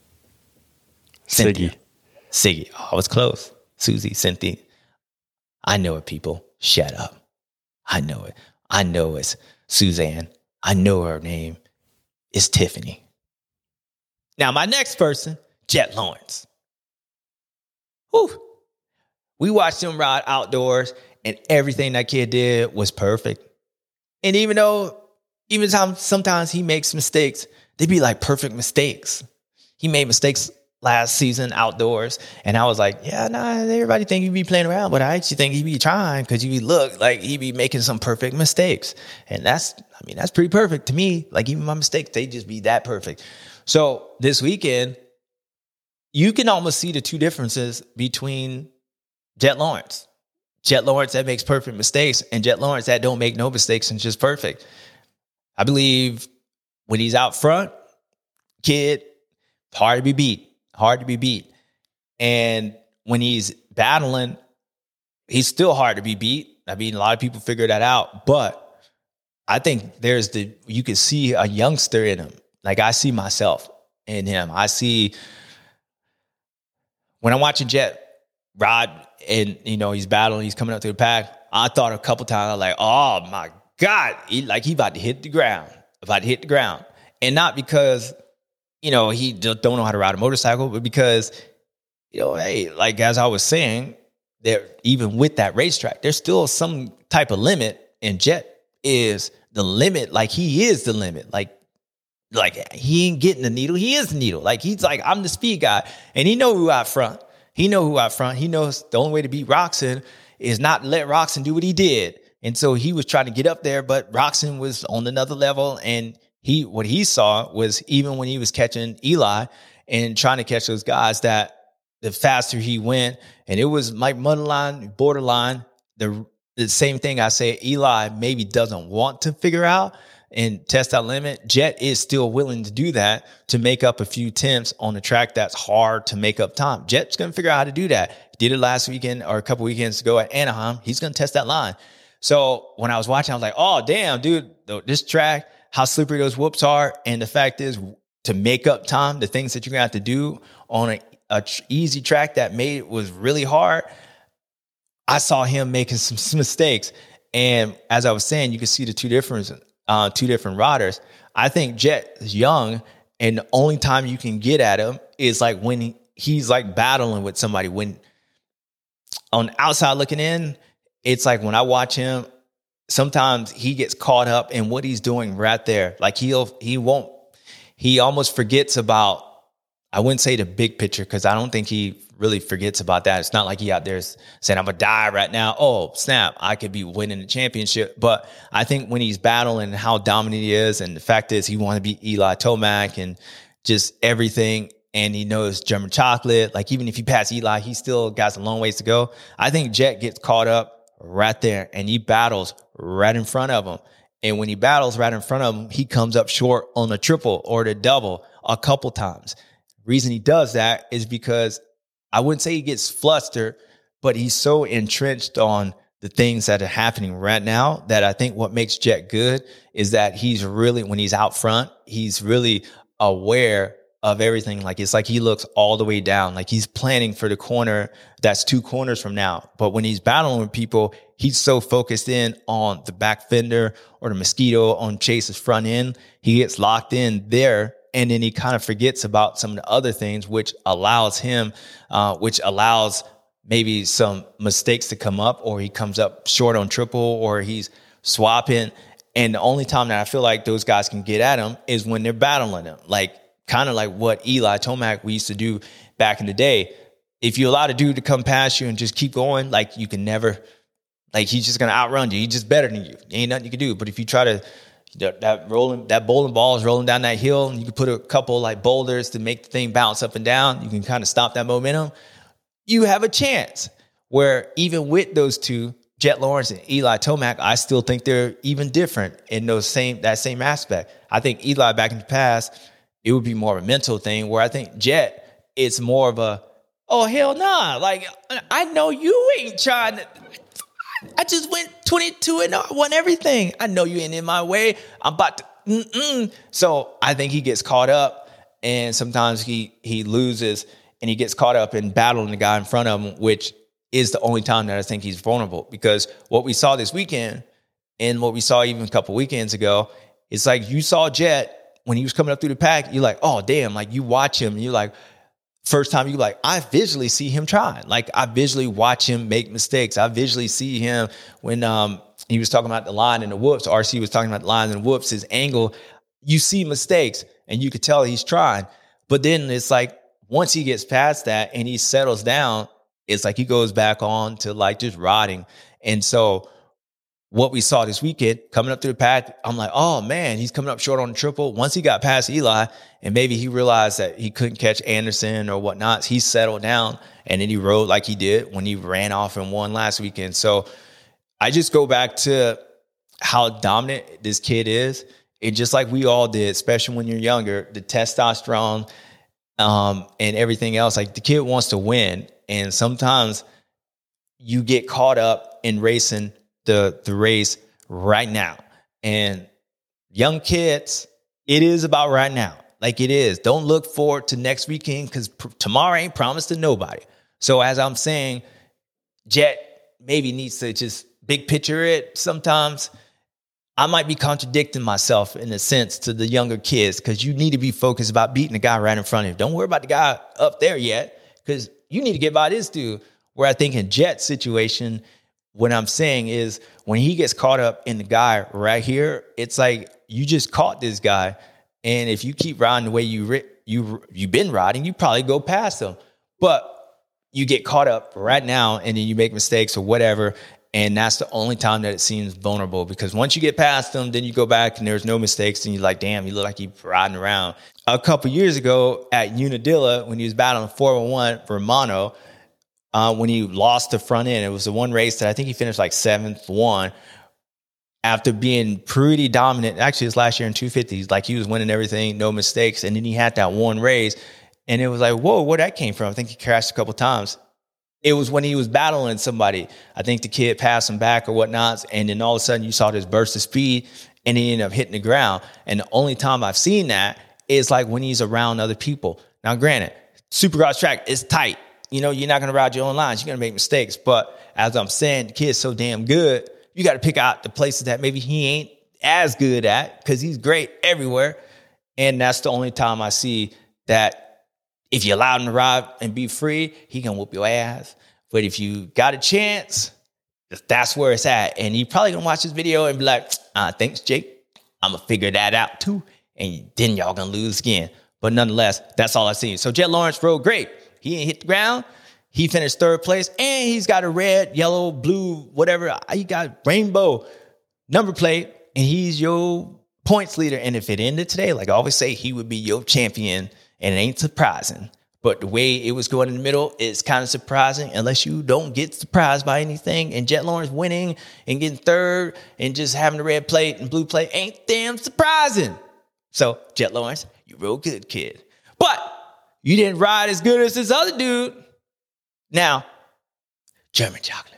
Cynthia. Siggy. Oh, I was close. Susie, Cynthia. I know it, people. Shut up. I know it. I know it's Suzanne. I know her name is Tiffany. Now, my next person, Jet Lawrence. Whew. We watched him ride outdoors, and everything that kid did was perfect. And even sometimes he makes mistakes, they be like perfect mistakes. He made mistakes last season outdoors, and I was like, everybody think he be playing around, but I actually think he be trying because he look like he be making some perfect mistakes. And that's pretty perfect to me. Like, even my mistakes, they just be that perfect. So this weekend, you can almost see the two differences between Jet Lawrence. Jet Lawrence that makes perfect mistakes, and Jet Lawrence that don't make no mistakes and just perfect. I believe when he's out front, kid, hard to be beat. And when he's battling, he's still hard to be beat. I mean, a lot of people figure that out, but I think you can see a youngster in him. Like, I see myself in him. I see when I'm watching Jet ride and, he's battling, he's coming up to the pack. I thought a couple times, I was like, oh my God, he about to hit the ground, And not because, he don't know how to ride a motorcycle, but because, hey, like, as I was saying, there, even with that racetrack, there's still some type of limit, and Jet is the limit. Like, he is the limit. Like he ain't getting the needle. He is the needle. Like, he's like, I'm the speed guy. And he know who out front. He know who out front. He knows the only way to beat Roczen is not let Roczen do what he did. And so he was trying to get up there, but Roczen was on another level. And what he saw was even when he was catching Eli and trying to catch those guys, that the faster he went, and it was like borderline, the same thing I say Eli maybe doesn't want to figure out and test that limit. Jet is still willing to do that to make up a few attempts on a track that's hard to make up time. Jet's going to figure out how to do that. Did it last weekend or a couple weekends ago at Anaheim. He's going to test that line. So when I was watching, I was like, oh, damn, dude, this track, how slippery those whoops are. And the fact is, to make up time, the things that you're going to have to do on a easy track that was really hard, I saw him making some mistakes. And as I was saying, you can see the two different riders. I think Jet is young, and the only time you can get at him is like when he's like battling with somebody. When on the outside looking in, it's like when I watch him, sometimes he gets caught up in what he's doing right there. Like he almost forgets about, I wouldn't say the big picture, because I don't think he really forgets about that. It's not like he out there saying, I'm going to die right now. Oh, snap, I could be winning the championship. But I think when he's battling how dominant he is, and the fact is he wants to beat Eli Tomac and just everything, and he knows German chocolate, like even if he passed Eli, he still got a long ways to go. I think Jet gets caught up right there, and he battles right in front of him. And when he battles right in front of him, he comes up short on the triple or the double a couple times. Reason he does that is because I wouldn't say he gets flustered, but he's so entrenched on the things that are happening right now that I think what makes Jet good is that he's really, when he's out front, he's really aware of everything. Like it's like he looks all the way down, like he's planning for the corner that's 2 corners from now. But when he's battling with people, he's so focused in on the back fender or the mosquito on Chase's front end, he gets locked in there. And then he kind of forgets about some of the other things, which allows maybe some mistakes to come up, or he comes up short on triple, or he's swapping. And the only time that I feel like those guys can get at him is when they're battling him. Like kind of like what Eli Tomac we used to do back in the day. If you allow the dude to come past you and just keep going, like you can never, like he's just going to outrun you. He's just better than you. Ain't nothing you can do. But if you try to, that bowling ball is rolling down that hill, and you can put a couple like boulders to make the thing bounce up and down. You can kind of stop that momentum. You have a chance. Where even with those two, Jet Lawrence and Eli Tomac, I still think they're even different in that same aspect. I think Eli back in the past, it would be more of a mental thing, where I think Jet, it's more of a, oh, hell nah. Like, I know you ain't trying to. I just went 22 and won everything. I know you ain't in my way. I'm about to. So I think he gets caught up, and sometimes he loses, and he gets caught up in battling the guy in front of him, which is the only time that I think he's vulnerable. Because what we saw this weekend, and what we saw even a couple weekends ago, it's like you saw Jet when he was coming up through the pack. You're like, oh damn! Like you watch him, and you're like. First time you like, I visually see him trying. Like I visually watch him make mistakes. I visually see him when he was talking about the line and the whoops. RC was talking about the line and the whoops, his angle. You see mistakes, and you could tell he's trying. But then it's like once he gets past that and he settles down, it's like he goes back on to like just riding. And so what we saw this weekend coming up through the pack, I'm like, oh man, he's coming up short on the triple. Once he got past Eli and maybe he realized that he couldn't catch Anderson or whatnot, he settled down and then he rode like he did when he ran off and won last weekend. So I just go back to how dominant this kid is. And just like we all did, especially when you're younger, the testosterone and everything else, like the kid wants to win. And sometimes you get caught up in racing the race right now. And young kids, it is about right now. Like it is. Don't look forward to next weekend, because tomorrow ain't promised to nobody. So as I'm saying, Jet maybe needs to just big picture it. Sometimes I might be contradicting myself in a sense to the younger kids, because you need to be focused about beating the guy right in front of you. Don't worry about the guy up there yet, because you need to get by this dude. Where I think in Jet's situation, what I'm saying is when he gets caught up in the guy right here, it's like you just caught this guy. And if you keep riding the way you've been riding, you probably go past him. But you get caught up right now and then you make mistakes or whatever. And that's the only time that it seems vulnerable, because once you get past them, then you go back and there's no mistakes and you're like, damn, you look like you're riding around. A couple years ago at Unadilla, when he was battling 401 for Mono, when he lost the front end, it was the one race that I think he finished like 7th, won, after being pretty dominant. Actually, his last year in 250s, like he was winning everything, no mistakes. And then he had that one race and it was like, whoa, where that came from? I think he crashed a couple times. It was when he was battling somebody. I think the kid passed him back or whatnot. And then all of a sudden you saw this burst of speed and he ended up hitting the ground. And the only time I've seen that is like when he's around other people. Now, granted, Supercross track is tight. You know, you're not going to ride your own lines. You're going to make mistakes. But as I'm saying, the kid's so damn good. You got to pick out the places that maybe he ain't as good at, because he's great everywhere. And that's the only time I see that if you allow him to ride and be free, he can whoop your ass. But if you got a chance, that's where it's at. And you probably going to watch this video and be like, thanks, Jake. I'm going to figure that out too. And then y'all going to lose again. But nonetheless, that's all I've seen. So Jet Lawrence rode great. He didn't hit the ground. He finished 3rd place, and he's got a red, yellow, blue, whatever. He got rainbow number plate, and he's your points leader. And if it ended today, like I always say, he would be your champion, and it ain't surprising. But the way it was going in the middle is kind of surprising, unless you don't get surprised by anything. And Jet Lawrence winning and getting 3rd and just having the red plate and blue plate ain't damn surprising. So, Jet Lawrence, you real good, kid. But you didn't ride as good as this other dude. Now, German chocolate.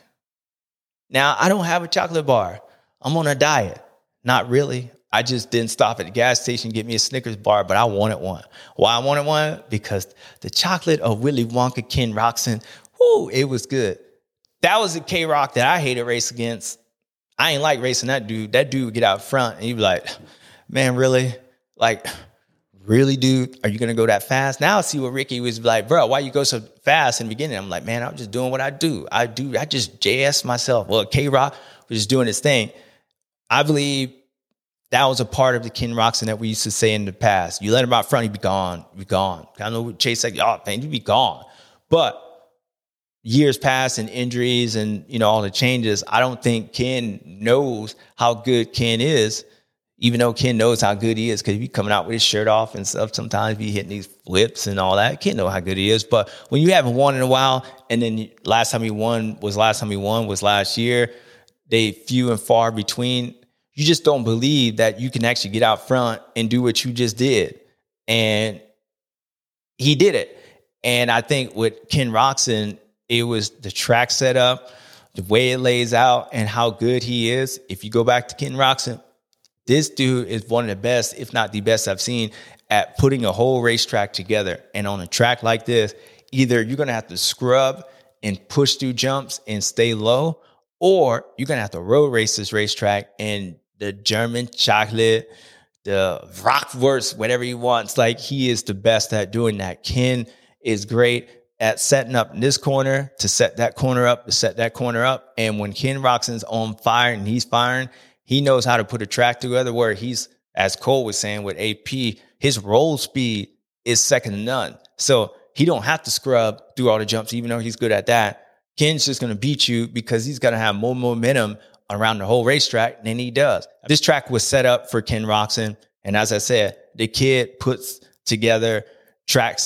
Now, I don't have a chocolate bar. I'm on a diet. Not really. I just didn't stop at the gas station and get me a Snickers bar, but I wanted one. Why I wanted one? Because the chocolate of Willy Wonka, Ken Roczen, whoo, it was good. That was a K-Rock that I hated race against. I ain't like racing that dude. That dude would get out front and he'd be like, man, really? Like, really, dude? Are you going to go that fast? Now I see what Ricky was like, bro, why you go so fast in the beginning? I'm like, man, I'm just doing what I do. I just JS myself. Well, K-Rock was just doing his thing. I believe that was a part of the Ken Roczen that we used to say in the past. You let him out front, he'd be gone. Be gone. I know what Chase said, oh, man, you'd be gone. But years past and injuries and, you know, all the changes, I don't think Ken knows how good Ken is, even though Ken knows how good he is, because he be coming out with his shirt off and stuff. Sometimes be hitting these flips and all that. Ken know how good he is. But when you haven't won in a while, and then last time he won was last year, they few and far between. You just don't believe that you can actually get out front and do what you just did. And he did it. And I think with Ken Roczen, it was the track setup, the way it lays out, and how good he is. If you go back to Ken Roczen, this dude is one of the best, if not the best I've seen, at putting a whole racetrack together. And on a track like this, either you're going to have to scrub and push through jumps and stay low, or you're going to have to road race this racetrack. And the German chocolate, the Rockwurst, whatever he wants, like he is the best at doing that. Ken is great at setting up this corner to set that corner up, to set that corner up. And when Ken Roczen's on fire and he's firing, he knows how to put a track together where he's, as Cole was saying with AP, his roll speed is second to none. So he don't have to scrub through all the jumps, even though he's good at that. Ken's just going to beat you because he's going to have more momentum around the whole racetrack than he does. This track was set up for Ken Roczen. And as I said, the kid puts together tracks,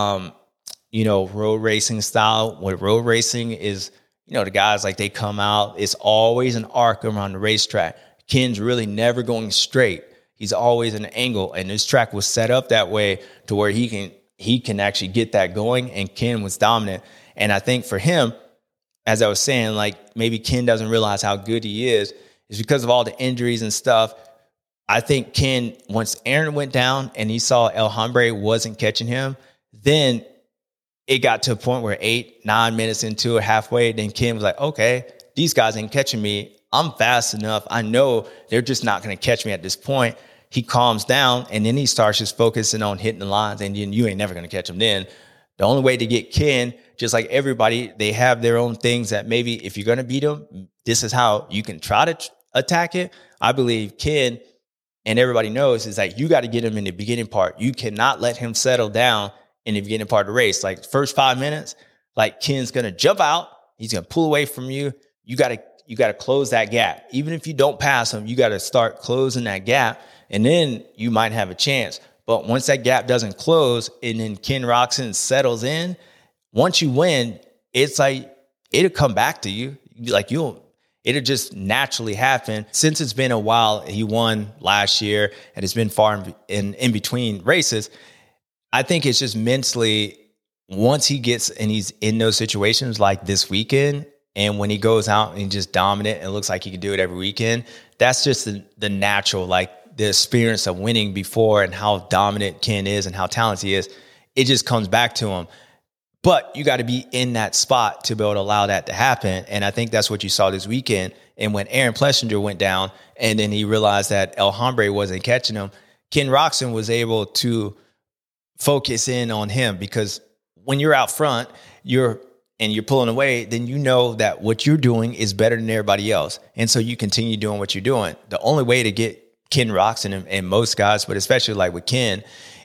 road racing style. What road racing is, the guys, like, they come out, it's always an arc around the racetrack. Ken's really never going straight. He's always an angle. And this track was set up that way to where he can actually get that going. And Ken was dominant. And I think for him, as I was saying, like, maybe Ken doesn't realize how good he is because of all the injuries and stuff. I think Ken, once Aaron went down and he saw El Hombre wasn't catching him, then it got to a point where 8-9 minutes into it, halfway, then Ken was like, okay, these guys ain't catching me. I'm fast enough. I know they're just not going to catch me at this point. He calms down, and then he starts just focusing on hitting the lines, and you ain't never going to catch him then. The only way to get Ken, just like everybody, they have their own things that maybe if you're going to beat him, this is how you can try to attack it. I believe Ken, and everybody knows, is like you got to get him in the beginning part. You cannot let him settle down in the beginning part of the race. Like first 5 minutes, like Ken's going to jump out. He's going to pull away from you. You got to close that gap. Even if you don't pass him, you got to start closing that gap, and then you might have a chance. But once that gap doesn't close and then Ken Roczen settles in, once you win, it's like it'll come back to you. Like it'll just naturally happen. Since it's been a while, he won last year and it's been far in between races. I think it's just mentally, once he gets and he's in those situations like this weekend, and when he goes out and just dominant and looks like he can do it every weekend, that's just the natural, like the experience of winning before and how dominant Ken is and how talented he is. It just comes back to him. But you got to be in that spot to be able to allow that to happen. And I think that's what you saw this weekend. And when Aaron Plessinger went down and then he realized that Alhambra wasn't catching him, Ken Roczen was able to focus in on him, because when you're out front, you're pulling away, then you know that what you're doing is better than everybody else. And so you continue doing what you're doing. The only way to get Ken Roczen and most guys, but especially like with Ken,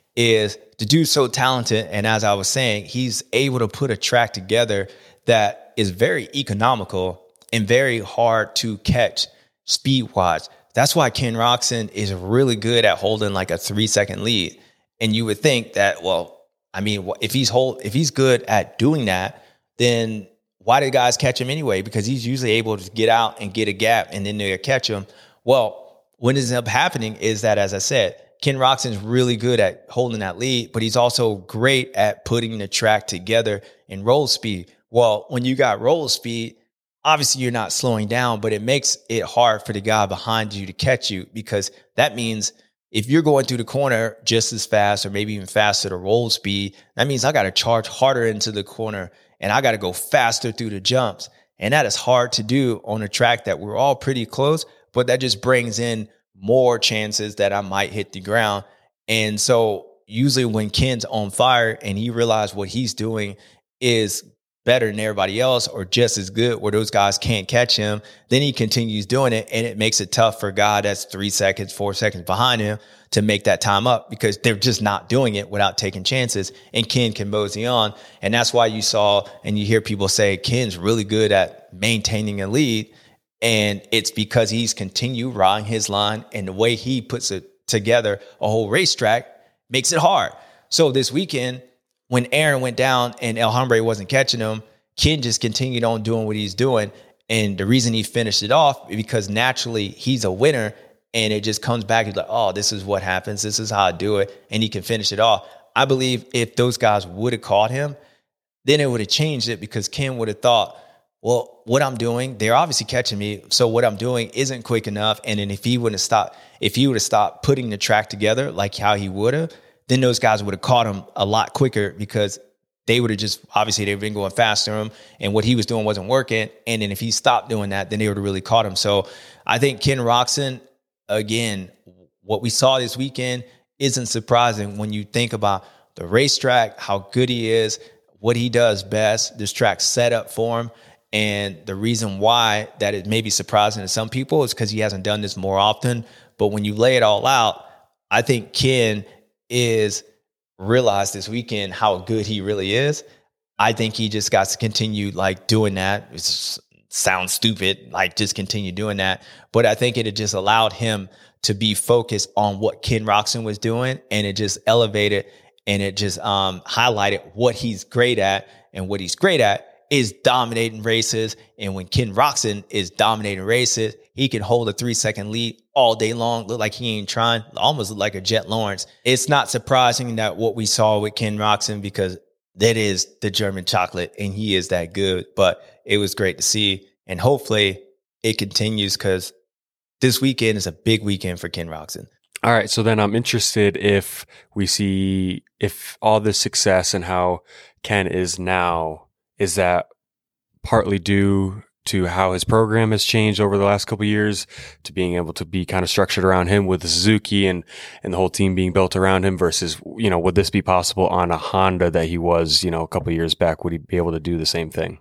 is the dude's so talented. And as I was saying, he's able to put a track together that is very economical and very hard to catch speed-wise. That's why Ken Roczen is really good at holding like a 3-second lead. And you would think that, well, I mean, if he's good at doing that, then why do guys catch him anyway? Because he's usually able to get out and get a gap and then they'll catch him. Well, what ends up happening is that, as I said, Ken Roczen's really good at holding that lead, but he's also great at putting the track together in roll speed. Well, when you got roll speed, obviously you're not slowing down, but it makes it hard for the guy behind you to catch you, because that means if you're going through the corner just as fast or maybe even faster to roll speed, that means I got to charge harder into the corner and I got to go faster through the jumps. And that is hard to do on a track that we're all pretty close, but that just brings in more chances that I might hit the ground. And so usually when Ken's on fire and he realizes what he's doing is better than everybody else or just as good where those guys can't catch him, then he continues doing it. And it makes it tough for a guy that's 3 seconds, 4 seconds behind him to make that time up, because they're just not doing it without taking chances. And Ken can mosey on. And that's why you saw and you hear people say Ken's really good at maintaining a lead. And it's because he's continued riding his line, and the way he puts it together, a whole racetrack, makes it hard. So this weekend, when Aaron went down and Alhambra wasn't catching him, Ken just continued on doing what he's doing. And the reason he finished it off is because naturally he's a winner, and it just comes back. He's like, oh, this is what happens. This is how I do it. And he can finish it off. I believe if those guys would have caught him, then it would have changed it, because Ken would have thought, well, what I'm doing, they're obviously catching me. So what I'm doing isn't quick enough. And then if he would have stopped putting the track together like how he would have, then those guys would have caught him a lot quicker, because they would have just, obviously they've been going faster than him and what he was doing wasn't working. And then if he stopped doing that, then they would have really caught him. So I think Ken Roczen, again, what we saw this weekend isn't surprising when you think about the racetrack, how good he is, what he does best. This track's set up for him. And the reason why that it may be surprising to some people is because he hasn't done this more often. But when you lay it all out, I think Ken is realized this weekend how good he really is. I think he just got to continue like doing that. It sounds stupid, like just continue doing that. But I think it had just allowed him to be focused on what Ken Roczen was doing, and it just elevated and it just highlighted what he's great at. And what he's great at is dominating races. And when Ken Roczen is dominating races, he can hold a 3-second lead all day long, look like he ain't trying, almost look like a Jet Lawrence. It's not surprising that what we saw with Ken Roczen, because that is the German chocolate and he is that good. But it was great to see. And hopefully it continues, because this weekend is a big weekend for Ken Roczen. All right. So then I'm interested if all this success and how Ken is now, is that partly due to how his program has changed over the last couple of years, to being able to be kind of structured around him with Suzuki and the whole team being built around him, versus, would this be possible on a Honda that he was, a couple of years back? Would he be able to do the same thing?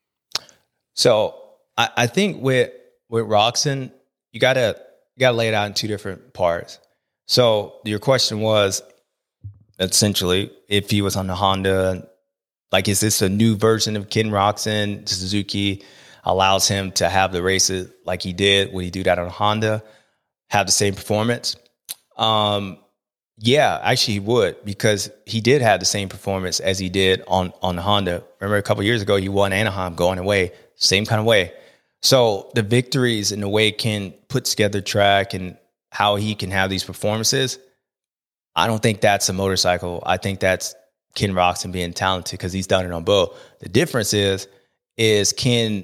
So I think with Roczen, you gotta lay it out in two different parts. So your question was essentially if he was on the Honda, Like, is this a new version of Ken Roczen? Suzuki allows him to have the races like he did. Would he do that on Honda? Have the same performance? Yeah, actually he would, because he did have the same performance as he did on the Honda. Remember a couple of years ago, he won Anaheim going away, same kind of way. So the victories and the way Ken puts together track and how he can have these performances, I don't think that's a motorcycle. I think that's Ken Roczen being talented, because he's done it on both. The difference is Ken,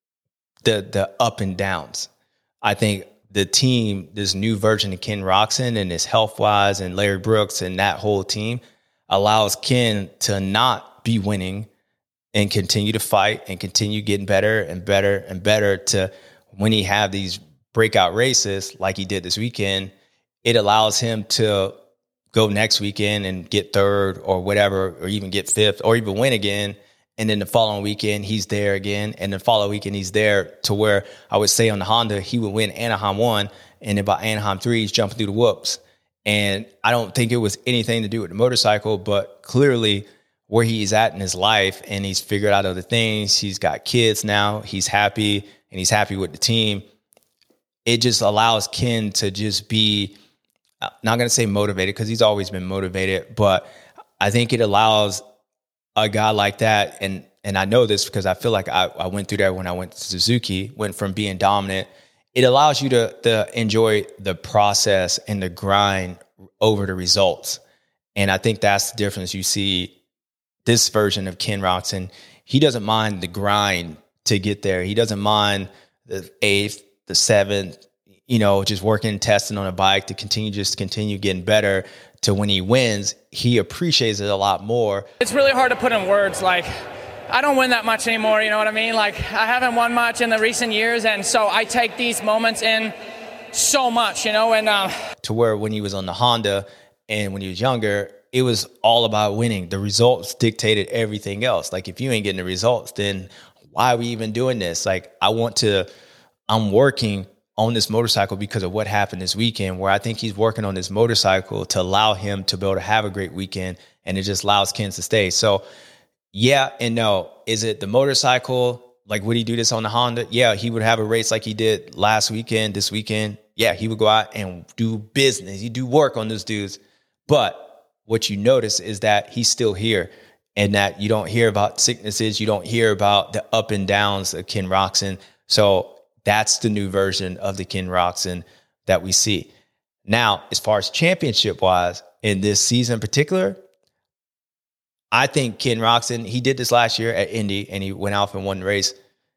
the up and downs. I think the team, this new version of Ken Roczen and his health-wise and Larry Brooks and that whole team allows Ken to not be winning and continue to fight and continue getting better and better and better, to when he have these breakout races like he did this weekend, it allows him to go next weekend and get third or whatever, or even get fifth or even win again. And then the following weekend, he's there again. And the following weekend, he's there, to where I would say on the Honda, he would win Anaheim 1. And then by Anaheim 3, he's jumping through the whoops. And I don't think it was anything to do with the motorcycle, but clearly where he's at in his life, and he's figured out other things. He's got kids now. He's happy, and he's happy with the team. It just allows Ken to just be, not going to say motivated, because he's always been motivated, but I think it allows a guy like that, and I know this because I feel like I went through that when I went to Suzuki, went from being dominant. It allows you to enjoy the process and the grind over the results. And I think that's the difference. You see this version of Ken Roczen, he doesn't mind the grind to get there. He doesn't mind the 8th, the 7th, just working, testing on a bike to continue getting better, to when he wins, he appreciates it a lot more. It's really hard to put in words. Like, I don't win that much anymore, you know what I mean? Like, I haven't won much in the recent years, and so I take these moments in so much, and to where when he was on the Honda and when he was younger, it was all about winning. The results dictated everything else. Like, if you ain't getting the results, then why are we even doing this? Like, I'm working on this motorcycle because of what happened this weekend, where I think he's working on this motorcycle to allow him to be able to have a great weekend, and it just allows Ken to stay. So yeah and no. Is it the motorcycle? Like, would he do this on the Honda? Yeah, he would have a race like he did last weekend, this weekend. Yeah, he would go out and do business. He'd do work on those dudes. But what you notice is that he's still here, and that you don't hear about sicknesses. You don't hear about the up and downs of Ken Roczen. So that's the new version of the Ken Roczen that we see. Now, as far as championship-wise, in this season in particular, I think Ken Roczen, he did this last year at Indy, and he went off and won the race.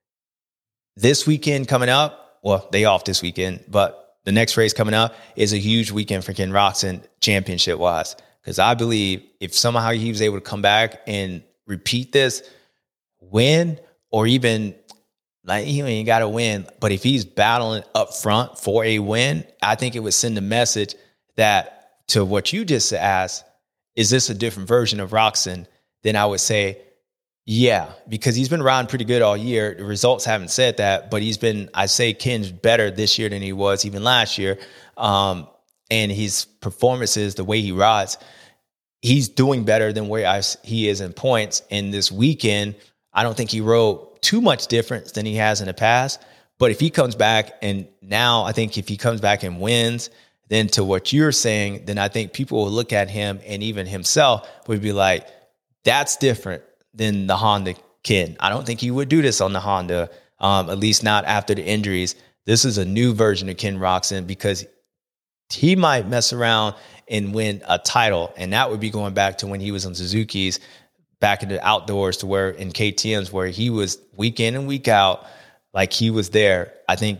This weekend coming up, well, they off this weekend, but the next race coming up is a huge weekend for Ken Roczen championship-wise, because I believe if somehow he was able to come back and repeat this, win, or even, like, he ain't got to win, but if he's battling up front for a win, I think it would send a message that, to what you just asked, is this a different version of Roczen? Then I would say, yeah, because he's been riding pretty good all year. The results haven't said that, but I say Ken's better this year than he was even last year. And his performances, the way he rides, he's doing better than where he is in points. And this weekend, I don't think he rode too much difference than he has in the past. But if he comes back, and now I think if he comes back and wins, then to what you're saying, then I think people will look at him, and even himself would be like, that's different than the Honda Ken. I don't think he would do this on the Honda, at least not after the injuries. This is a new version of Ken Roczen, because he might mess around and win a title. And that would be going back to when he was on Suzuki's, back in the outdoors, to where in KTM's, where he was week in and week out, like he was there. I think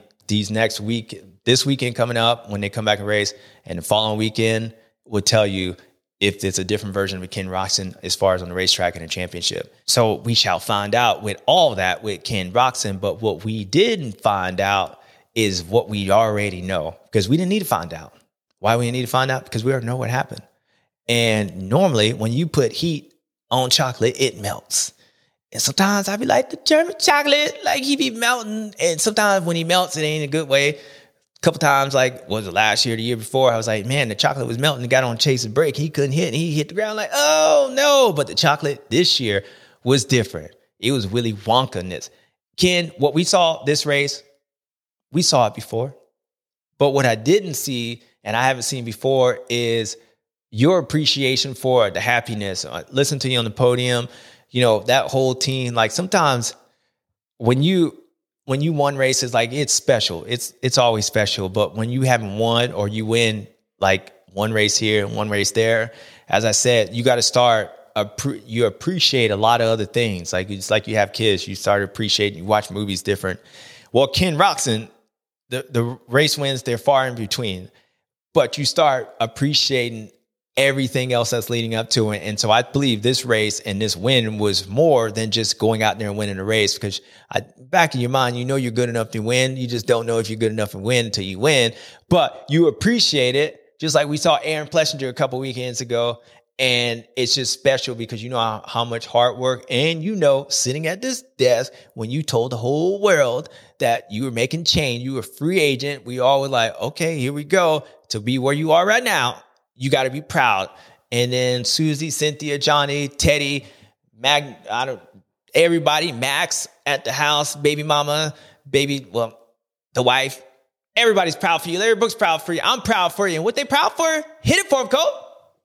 this weekend coming up, when they come back and race, and the following weekend would tell you if it's a different version of Ken Roczen as far as on the racetrack and the championship. So we shall find out with all that with Ken Roczen. But what we didn't find out is what we already know, because we didn't need to find out. Why we didn't need to find out? Because we already know what happened. And normally when you put heat on chocolate, it melts. And sometimes I be like, the German chocolate, like he be melting. And sometimes when he melts, it ain't a good way. A couple times, like, was it last year or the year before? I was like, man, the chocolate was melting. The guy on Chase's brake, he couldn't hit. And he hit the ground like, oh no. But the chocolate this year was different. It was Willy Wonka-ness. Ken, what we saw this race, we saw it before. But what I didn't see, and I haven't seen before, is your appreciation for the happiness. Listen to you on the podium, that whole team. Like sometimes when you won races, like it's special. It's always special. But when you haven't won or you win like one race here and one race there, as I said, you got to start. You appreciate a lot of other things. Like it's like you have kids, you start appreciating. You watch movies different. Well, Ken Roczen, the race wins, they're far in between, but you start appreciating everything else that's leading up to it. And so I believe this race and this win was more than just going out there and winning a race, because back in your mind, you're good enough to win. You just don't know if you're good enough to win until you win, but you appreciate it. Just like we saw Aaron Plessinger a couple weekends ago. And it's just special because you know how much hard work, and sitting at this desk when you told the whole world that you were making change, you were a free agent. We all were like, okay, here we go. To be where you are right now, you got to be proud. And then Susie, Cynthia, Johnny, Teddy, everybody, Max at the house, baby mama, the wife, everybody's proud for you. Larry Brooks proud for you. I'm proud for you. And what they proud for? Hit it for him, Cole.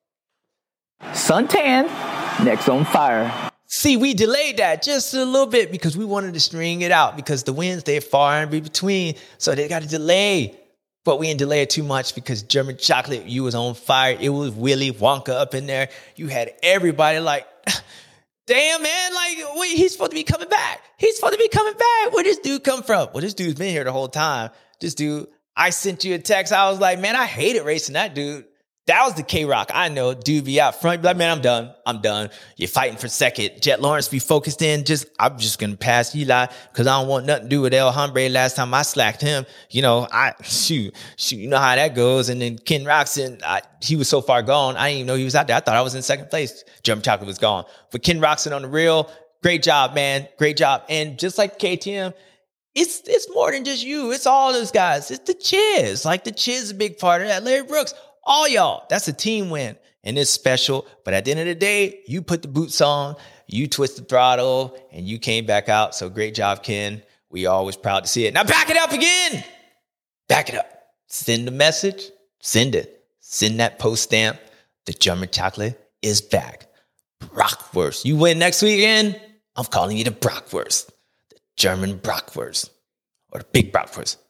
Suntan, next on fire. See, we delayed that just a little bit because we wanted to string it out because the wins, they're far in between. So they got to delay. But we didn't delay it too much because German Chocolate, you was on fire. It was Willy Wonka up in there. You had everybody like, damn, man, wait, he's supposed to be coming back. Where this dude come from? Well, this dude's been here the whole time. This dude, I sent you a text. I was like, man, I hated racing that dude. That was the K-Rock. I know. Dude be out front. Be like, man, I'm done. You're fighting for second. Jet Lawrence be focused in. I'm just going to pass Eli because I don't want nothing to do with El Hombre. Last time I slacked him, you know how that goes. And then Ken Roczen, he was so far gone. I didn't even know he was out there. I thought I was in second place. German Chocolate was gone. But Ken Roczen on the reel, great job, man. Great job. And just like KTM, it's more than just you. It's all those guys. It's the Chiz. Like the Chiz is a big part of that. Larry Brooks. All y'all, that's a team win, and it's special. But at the end of the day, you put the boots on, you twist the throttle, and you came back out. So great job, Ken. We always proud to see it. Now back it up again. Back it up. Send the message. Send it. Send that post stamp. The German Chocolate is back. Brockwurst. You win next weekend, I'm calling you the Brockwurst. The German Brockwurst. Or the big Brockwurst.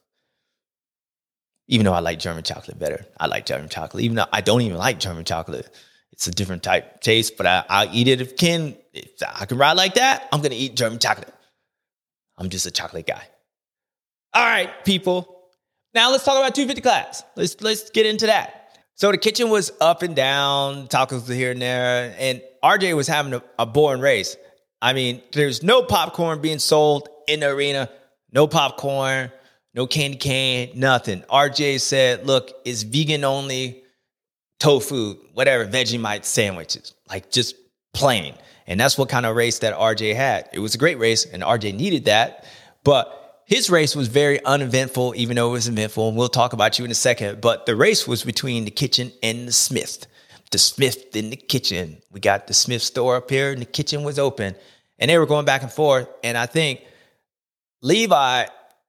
Even though I like German Chocolate better. I like German Chocolate. Even though I don't even like German Chocolate. It's a different type taste, but I'll eat it if I can ride like that, I'm going to eat German Chocolate. I'm just a chocolate guy. All right, people. Now let's talk about 250 class. Let's get into that. So the kitchen was up and down, tacos here and there, and RJ was having a boring race. I mean, there's no popcorn being sold in the arena. No popcorn. No candy cane, nothing. RJ said, look, it's vegan only, tofu, whatever, Vegemite sandwiches, like just plain. And that's what kind of race that RJ had. It was a great race, and RJ needed that. But his race was very uneventful, even though it was eventful. And we'll talk about you in a second. But the race was between the kitchen and the Smith. The Smith in the kitchen. We got the Smith store up here, and the kitchen was open. And they were going back and forth. And I think Levi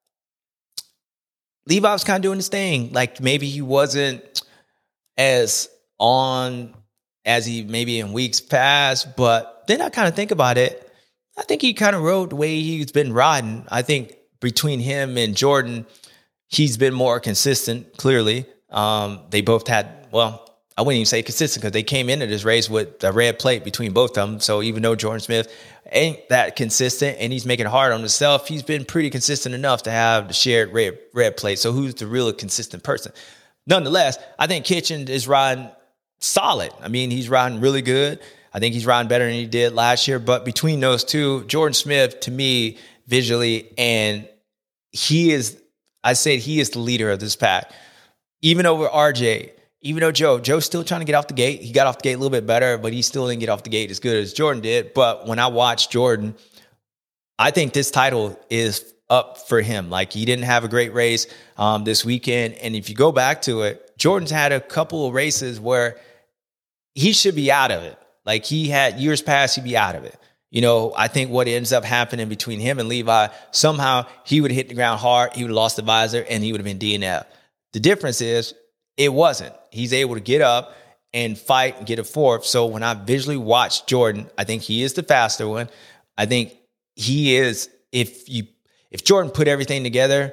was kind of doing his thing. Like maybe he wasn't as on as he maybe in weeks past, but then I kind of think about it. I think he kind of rode the way he's been riding. I think between him and Jordan, he's been more consistent, clearly. They both had, well, I wouldn't even say consistent because they came into this race with a red plate between both of them. So even though Jordan Smith ain't that consistent and he's making it hard on himself, he's been pretty consistent enough to have the shared red plate. So who's the real consistent person? Nonetheless, I think Kitchen is riding solid. I mean, he's riding really good. I think he's riding better than he did last year. But between those two, Jordan Smith, to me, visually, and he is the leader of this pack. Even over RJ, even though Joe's still trying to get off the gate. He got off the gate a little bit better, but he still didn't get off the gate as good as Jordan did. But when I watched Jordan, I think this title is up for him. Like, he didn't have a great race this weekend. And if you go back to it, Jordan's had a couple of races where he should be out of it. Like, he had years past, he'd be out of it. I think what ends up happening between him and Levi, somehow he would have hit the ground hard, he would have lost the visor, and he would have been DNF. The difference is it wasn't. He's able to get up and fight and get a fourth. So when I visually watch Jordan, I think he is the faster one. I think he is, if Jordan put everything together,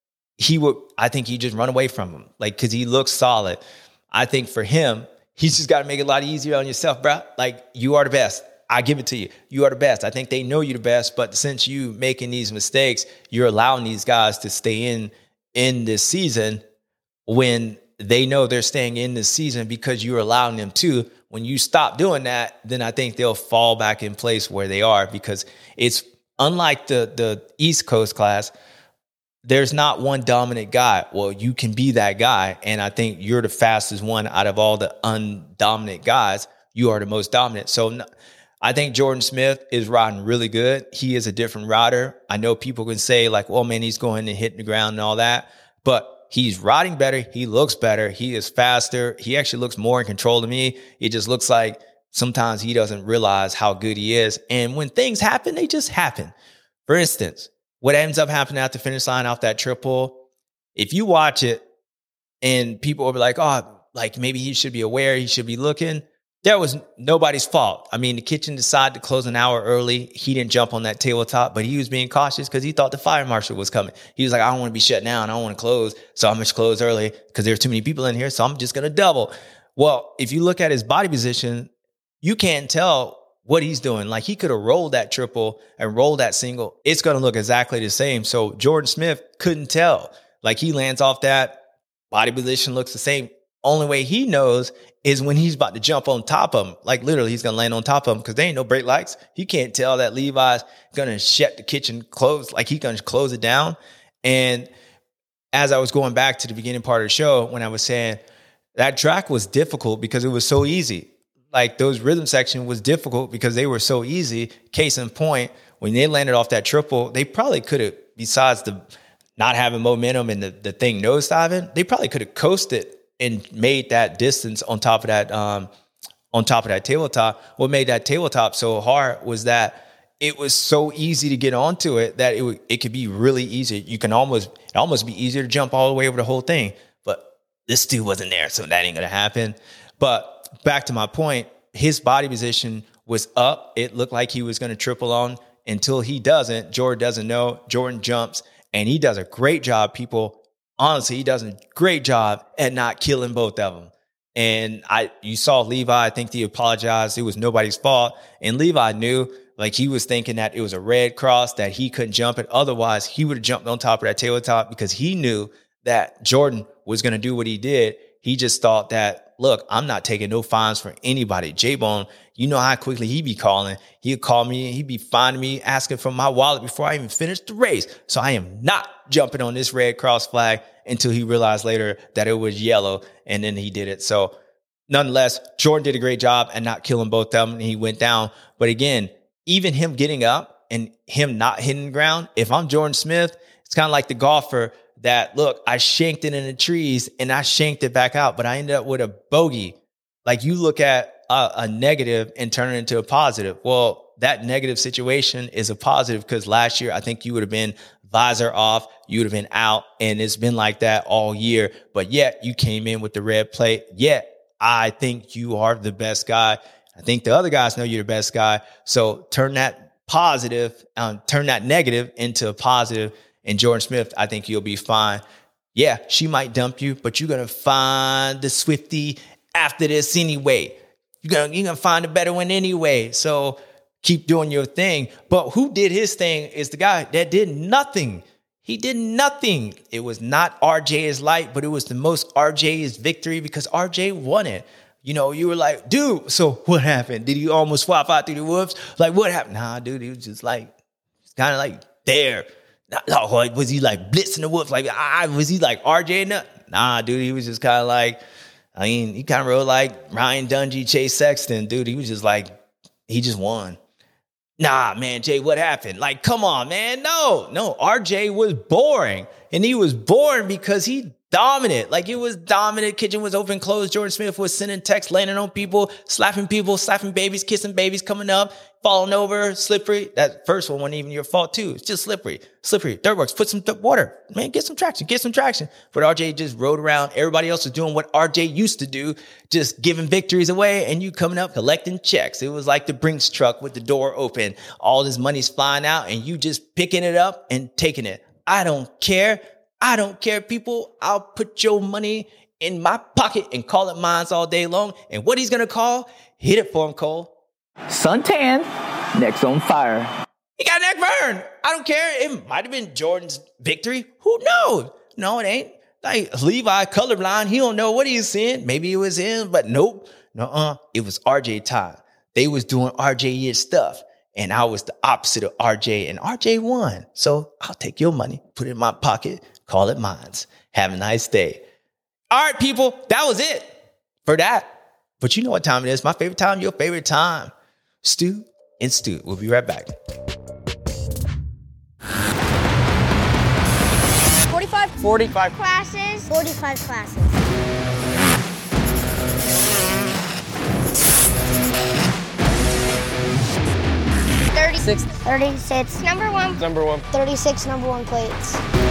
I think he'd just run away from him. Like, because he looks solid. I think for him, he's just got to make it a lot easier on yourself, bro. Like, you are the best. I give it to you. You are the best. I think they know you're the best, but since you making these mistakes, you're allowing these guys to stay in this season when they know they're staying in this season because you're allowing them to. When you stop doing that, then I think they'll fall back in place where they are, because it's unlike the East Coast class. There's not one dominant guy. Well, you can be that guy, and I think you're the fastest one out of all the undominant guys. You are the most dominant. So I think Jordan Smith is riding really good. He is a different rider. I know people can say like, well, man, he's going and hitting the ground and all that, but he's riding better. He looks better. He is faster. He actually looks more in control to me. It just looks like sometimes he doesn't realize how good he is. And when things happen, they just happen. For instance, what ends up happening at the finish line off that triple, if you watch it and people will be like, oh, like maybe he should be aware, he should be looking. That was nobody's fault. I mean, the kitchen decided to close an hour early. He didn't jump on that tabletop, but he was being cautious because he thought the fire marshal was coming. He was like, I don't want to be shut down. I don't want to close. So I'm going to close early because there's too many people in here. So I'm just going to double. Well, if you look at his body position, you can't tell what he's doing. Like, he could have rolled that triple and rolled that single. It's going to look exactly the same. So Jordan Smith couldn't tell. Like, he lands off that, body position looks the same. Only way he knows is when he's about to jump on top of him. Like, literally, he's going to land on top of him because there ain't no brake lights. He can't tell that Levi's going to shut the kitchen close. Like, he's going to close it down. And as I was going back to the beginning part of the show, when I was saying that track was difficult because it was so easy. Like, those rhythm section was difficult because they were so easy. Case in point, when they landed off that triple, they probably could have, besides the not having momentum and the thing nosediving, they probably could have coasted and made that distance on top of that tabletop. What made that tabletop so hard was that it was so easy to get onto it that it could be really easy. You can almost be easier to jump all the way over the whole thing. But this dude wasn't there, so that ain't gonna happen. But back to my point, his body position was up. It looked like he was gonna triple on until he doesn't. Jordan doesn't know. Jordan jumps, and he does a great job, people. Honestly, he does a great job at not killing both of them. And you saw Levi, I think he apologized. It was nobody's fault. And Levi knew, like, he was thinking that it was a red cross, that he couldn't jump it. Otherwise, he would have jumped on top of that tabletop because he knew that Jordan was going to do what he did. He just thought that, look, I'm not taking no fines for anybody. J-Bone, you know how quickly he'd be calling. He'd call me, he'd be finding me, asking for my wallet before I even finished the race. So I am not jumping on this red cross flag until he realized later that it was yellow, and then he did it. So nonetheless, Jordan did a great job at not killing both of them, and he went down. But again, even him getting up and him not hitting the ground, if I'm Jordan Smith, it's kind of like the golfer that, look, I shanked it in the trees and I shanked it back out, but I ended up with a bogey. Like, you look at a negative and turn it into a positive. Well, that negative situation is a positive because last year I think you would have been visor off, you would have been out, and it's been like that all year. But yet you came in with the red plate. Yet I think you are the best guy. I think the other guys know you're the best guy. So turn that negative into a positive. And Jordan Smith, I think you'll be fine. Yeah, she might dump you, but you're going to find the Swiftie after this anyway. You're gonna find a better one anyway. So keep doing your thing. But who did his thing is the guy that did nothing. He did nothing. It was not RJ's light, but it was the most RJ's victory because RJ won it. You know, you were like, dude, so what happened? Did he almost swap out through the whoops? Like, what happened? Nah, dude, he was just like, kind of like there. No, was he like blitzing the whoops? Like, was he like RJ? Nah, dude, he was just kind of like, I mean, he kind of rode like Ryan Dungey, Chase Sexton, dude. He was just like, he just won. Nah, man, Jay, what happened? Like, come on, man. No, RJ was boring. And he was boring because he dominant. Like, it was dominant. Kitchen was open, closed. Jordan Smith was sending texts, landing on people, slapping babies, kissing babies, coming up, falling over, slippery. That first one wasn't even your fault too. It's just slippery. Dirtworks, put some water. Man, get some traction. But RJ just rode around. Everybody else was doing what RJ used to do, just giving victories away, and you coming up collecting checks. It was like the Brinks truck with the door open. All this money's flying out, and you just picking it up and taking it. I don't care, people. I'll put your money in my pocket and call it mine all day long. And what he's going to call, hit it for him, Cole. Suntan, next on fire. He got neck burn. I don't care. It might have been Jordan's victory. Who knows? No, it ain't. Like, Levi, colorblind. He don't know what he's seeing. Maybe it was him, but nope. It was RJ time. They was doing RJ-ish stuff. And I was the opposite of RJ, and RJ won. So I'll take your money, put it in my pocket, call it mine. Have a nice day. All right, people, that was it for that. But you know what time it is. My favorite time, your favorite time. Stu and Stu. We'll be right back. 45 classes. 45 classes. Six. 36. Number one. 36 number one plates.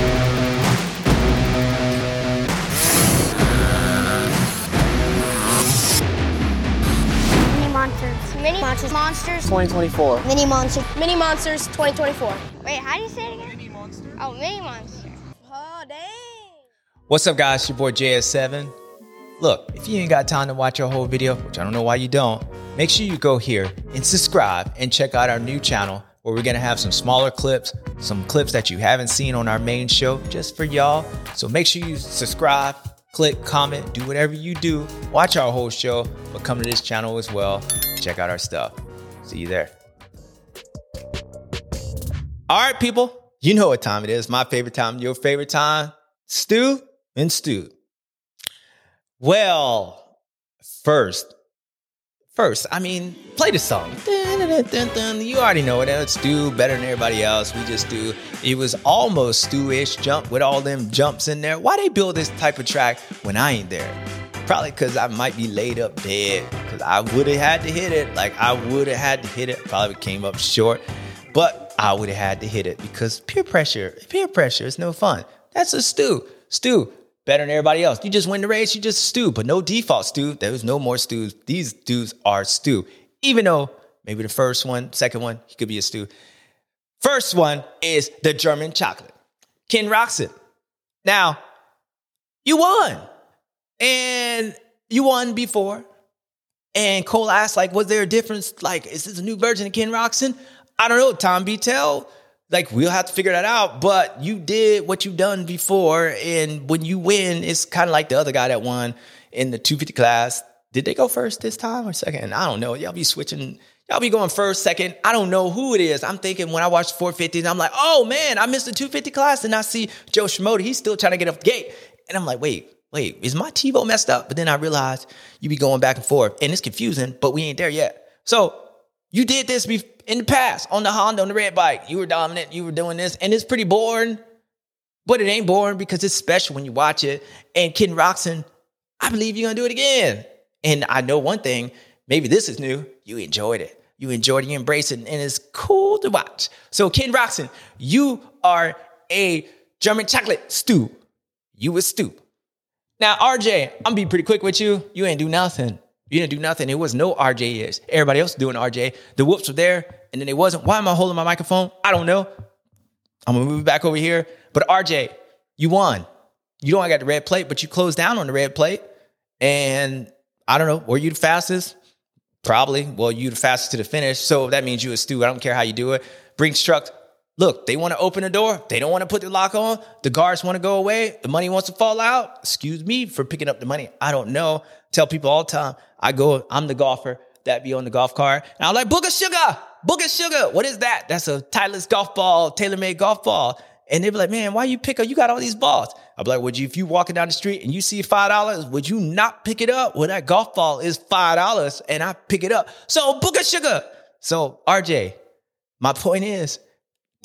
Monsters. 2024. Mini Monsters 2024. Wait, how do you say it again? Mini Monster. Oh, Mini Monster. Oh, dang. What's up, guys? Your boy JS7. Look, if you ain't got time to watch our whole video, which I don't know why you don't, make sure you go here and subscribe and check out our new channel where we're going to have some smaller clips, some clips that you haven't seen on our main show just for y'all. So make sure you subscribe, click, comment, do whatever you do. Watch our whole show, but come to this channel as well. Check out our stuff. See you there. All right, people, you know what time it is. My favorite time, your favorite time. Stu and Stu. Well, first, I mean, play the song. Dun, dun, dun, dun. You already know it. It's Stu, better than everybody else. We just do. It was almost Stu-ish jump with all them jumps in there. Why they build this type of track when I ain't there? Probably because I might be laid up dead. Because I would have had to hit it. Probably came up short. But I would have had to hit it because peer pressure is no fun. That's a Stu. Better than everybody else. You just win the race, you just Stu. But no default Stu. There's no more Stus. These dudes are Stu. Even though maybe the first one, second one, he could be a Stu. First one is the German chocolate. Ken Roczen. Now, you won. And you won before. And Cole asked, like, was there a difference? Like, is this a new version of Ken Roczen? I don't know, Tom Beatel. Like, we'll have to figure that out. But you did what you've done before. And when you win, it's kind of like the other guy that won in the 250 class. Did they go first this time or second? I don't know. Y'all be switching. Y'all be going first, second. I don't know who it is. I'm thinking when I watch 450s, I'm like, oh, man, I missed the 250 class. And I see Joe Shimoda. He's still trying to get up the gate. And I'm like, wait, is my TiVo messed up? But then I realized you be going back and forth. And it's confusing, but we ain't there yet. So you did this in the past on the Honda, on the red bike. You were dominant. You were doing this. And it's pretty boring. But it ain't boring because it's special when you watch it. And Ken Roczen, I believe you're going to do it again. And I know one thing. Maybe this is new. You enjoyed it. You embraced it. And it's cool to watch. So Ken Roczen, you are a German chocolate Stu. You a Stu. Now, RJ, I'm going to be pretty quick with you. You ain't do nothing. You didn't do nothing. It was no RJ. Everybody else doing RJ. The whoops were there, and then they wasn't. Why am I holding my microphone? I don't know. I'm going to move it back over here. But RJ, you won. You don't got the red plate, but you closed down on the red plate. And I don't know. Were you the fastest? Probably. Well, you the fastest to the finish. So that means you a Stu. I don't care how you do it. Brinks truck. Look, they want to open the door. They don't want to put the lock on. The guards want to go away. The money wants to fall out. Excuse me for picking up the money. I don't know. Tell people all the time. I'm the golfer that be on the golf cart. And I'm like, Booger Sugar. What is that? That's a Titleist golf ball, tailor-made golf ball. And they be like, man, why you pick up? You got all these balls. I'll be like, if you walking down the street and you see $5, would you not pick it up? Well, that golf ball is $5 and I pick it up. So Booger Sugar. So RJ, my point is,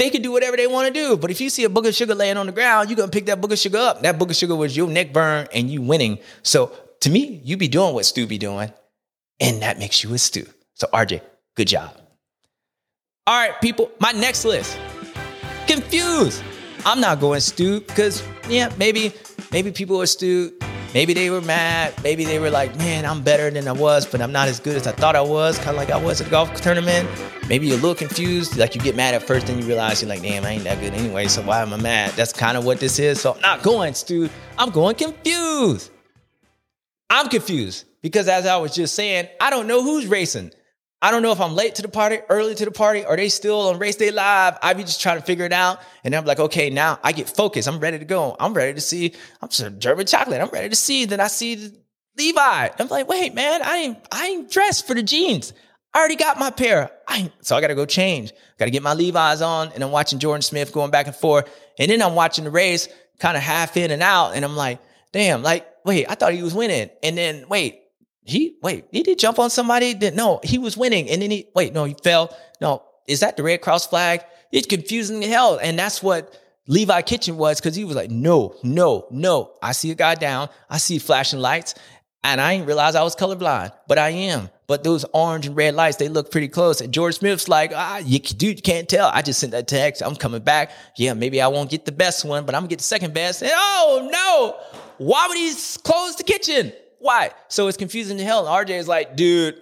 they can do whatever they want to do. But if you see a book of sugar laying on the ground, you're going to pick that book of sugar up. That book of sugar was your neck burn and you winning. So to me, you be doing what Stu be doing, and that makes you a Stu. So RJ, good job. All right, people, my next list. Confused. I'm not going Stu because, maybe people are Stu. Maybe they were mad. Maybe they were like, man, I'm better than I was, but I'm not as good as I thought I was, kind of like I was at the golf tournament. Maybe you're a little confused. Like you get mad at first, then you realize you're like, damn, I ain't that good anyway, so why am I mad? That's kind of what this is. So I'm not going Stu. I'm going confused. I'm confused because as I was just saying, I don't know who's racing. I don't know if I'm late to the party, early to the party, or they still on race day live. I be just trying to figure it out. And I'm like, okay, now I get focused. I'm ready to go. I'm ready to see. I'm some German chocolate. I'm ready to see. Then I see Levi. I'm like, wait, man, I ain't dressed for the jeans. I already got my pair. So I got to go change. Got to get my Levi's on. And I'm watching Jordan Smith going back and forth. And then I'm watching the race kind of half in and out. And I'm like, damn, wait, I thought he was winning. And then, he did jump on somebody? No, he was winning. And then he fell. No, is that the Red Cross flag? It's confusing as hell. And that's what Levi Kitchen was, because he was like, no. I see a guy down. I see flashing lights. And I didn't realize I was colorblind, but I am. But those orange and red lights, they look pretty close. And George Smith's like, you can't tell. I just sent that text. I'm coming back. Yeah, maybe I won't get the best one, but I'm going to get the second best. And oh, no. Why would he close the kitchen? Why? So it's confusing to hell. And RJ is like, dude,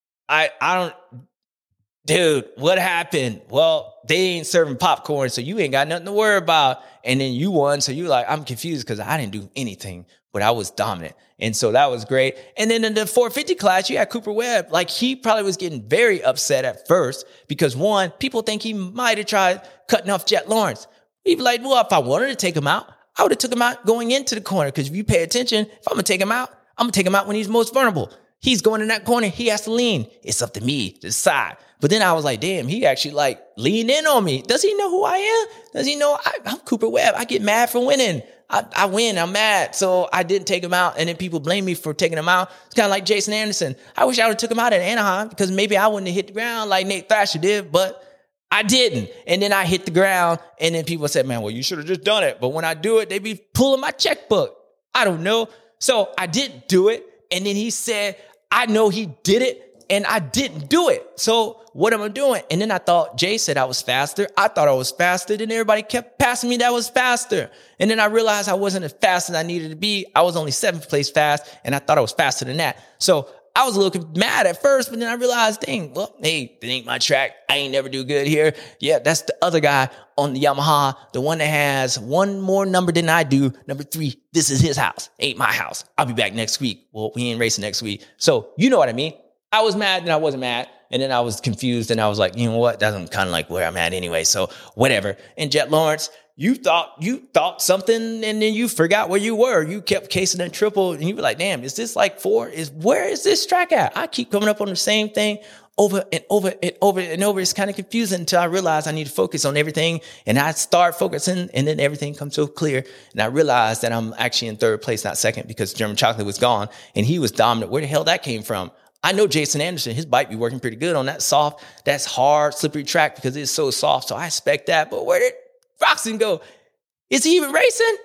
what happened? Well, they ain't serving popcorn, so you ain't got nothing to worry about. And then you won, so you're like, I'm confused because I didn't do anything, but I was dominant. And so that was great. And then in the 450 class, you had Cooper Webb. Like, he probably was getting very upset at first because, one, people think he might have tried cutting off Jet Lawrence. He'd be like, well, if I wanted to take him out, I would have took him out going into the corner, because if you pay attention, if I'm going to take him out, I'm going to take him out when he's most vulnerable. He's going in that corner. He has to lean. It's up to me to decide. But then I was like, damn, he actually leaned in on me. Does he know who I am? Does he know I'm Cooper Webb? I get mad for winning. I win. I'm mad. So I didn't take him out. And then people blame me for taking him out. It's kind of like Jason Anderson. I wish I would have took him out at Anaheim, because maybe I wouldn't have hit the ground like Nate Thrasher did, but I didn't. And then I hit the ground, and then people said, man, well, you should have just done it. But when I do it, they be pulling my checkbook. I don't know. So I didn't do it. And then he said, I know he did it, and I didn't do it. So what am I doing? And then I thought Jay said I was faster. I thought I was faster. Then everybody kept passing me that was faster. And then I realized I wasn't as fast as I needed to be. I was only 7th place fast, and I thought I was faster than that. So I was a little mad at first, but then I realized, dang, well, hey, that ain't my track. I ain't never do good here. Yeah, that's the other guy on the Yamaha, the one that has one more number than I do. Number 3, this is his house. Ain't my house. I'll be back next week. Well, we ain't racing next week. So you know what I mean? I was mad, and I wasn't mad. And then I was confused, and I was like, you know what? That's kind of like where I'm at anyway. So whatever. And Jet Lawrence, you thought something, and then you forgot where you were. You kept casing that triple, and you were like, damn, is this like 4? Where is this track at? I keep coming up on the same thing over and over and over and over. It's kind of confusing until I realize I need to focus on everything. And I start focusing, and then everything comes so clear. And I realized that I'm actually in 3rd place, not 2nd, because German Chocolate was gone, and he was dominant. Where the hell that came from? I know Jason Anderson, his bike be working pretty good on that soft, that's hard, slippery track, because it's so soft. So I expect that. But where did Roczen go? Is he even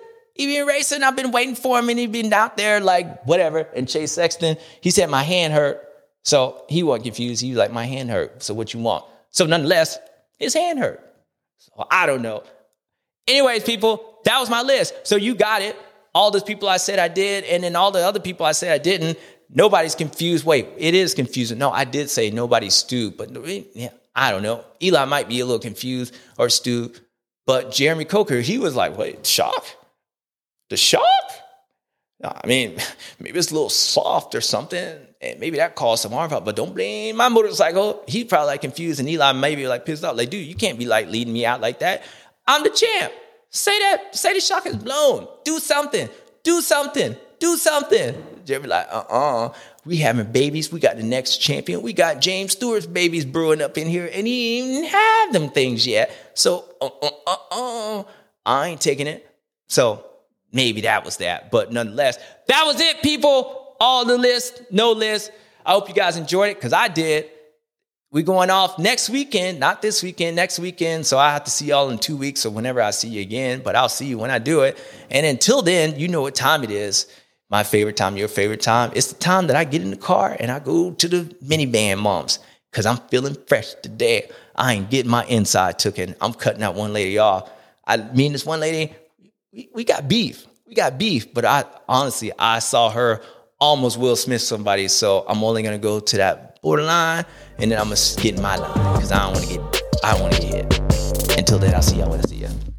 racing? I've been waiting for him, and he's been out there like whatever. And Chase Sexton, he said my hand hurt. So he wasn't confused. He was like, my hand hurt. So what you want? So nonetheless, his hand hurt. So I don't know. Anyways, people, that was my list. So you got it. All those people I said I did, and then all the other people I said I didn't. Nobody's confused. Wait, it is confusing. No, I did say nobody's Stu, but yeah, I don't know. Eli might be a little confused, or Stu, but Jeremy Coker, he was like, wait, shock? The shock? I mean, maybe it's a little soft or something, and maybe that caused some harm, but don't blame my motorcycle. He's probably like confused, and Eli maybe like pissed off. Like, dude, you can't be like leading me out like that. I'm the champ. Say that. Say the shock is blown. Do something. Jeremy like, we having babies. We got the next champion. We got James Stewart's babies brewing up in here, and he ain't even had them things yet. So, I ain't taking it. So maybe that was that. But nonetheless, that was it, people. All the list, no list. I hope you guys enjoyed it, because I did. we going off next weekend, not this weekend, next weekend. So I have to see y'all in 2 weeks or whenever I see you again, but I'll see you when I do it. And until then, you know what time it is. My favorite time, your favorite time. It's the time that I get in the car and I go to the minivan moms because I'm feeling fresh today. I ain't getting my inside taken. I'm cutting out one lady off. Me and this one lady, we got beef. We got beef, but I saw her almost Will Smith somebody, so I'm only gonna go to that borderline, and then I'm gonna get in my line because I don't want to get hit. Until then, I'll see y'all when I see you.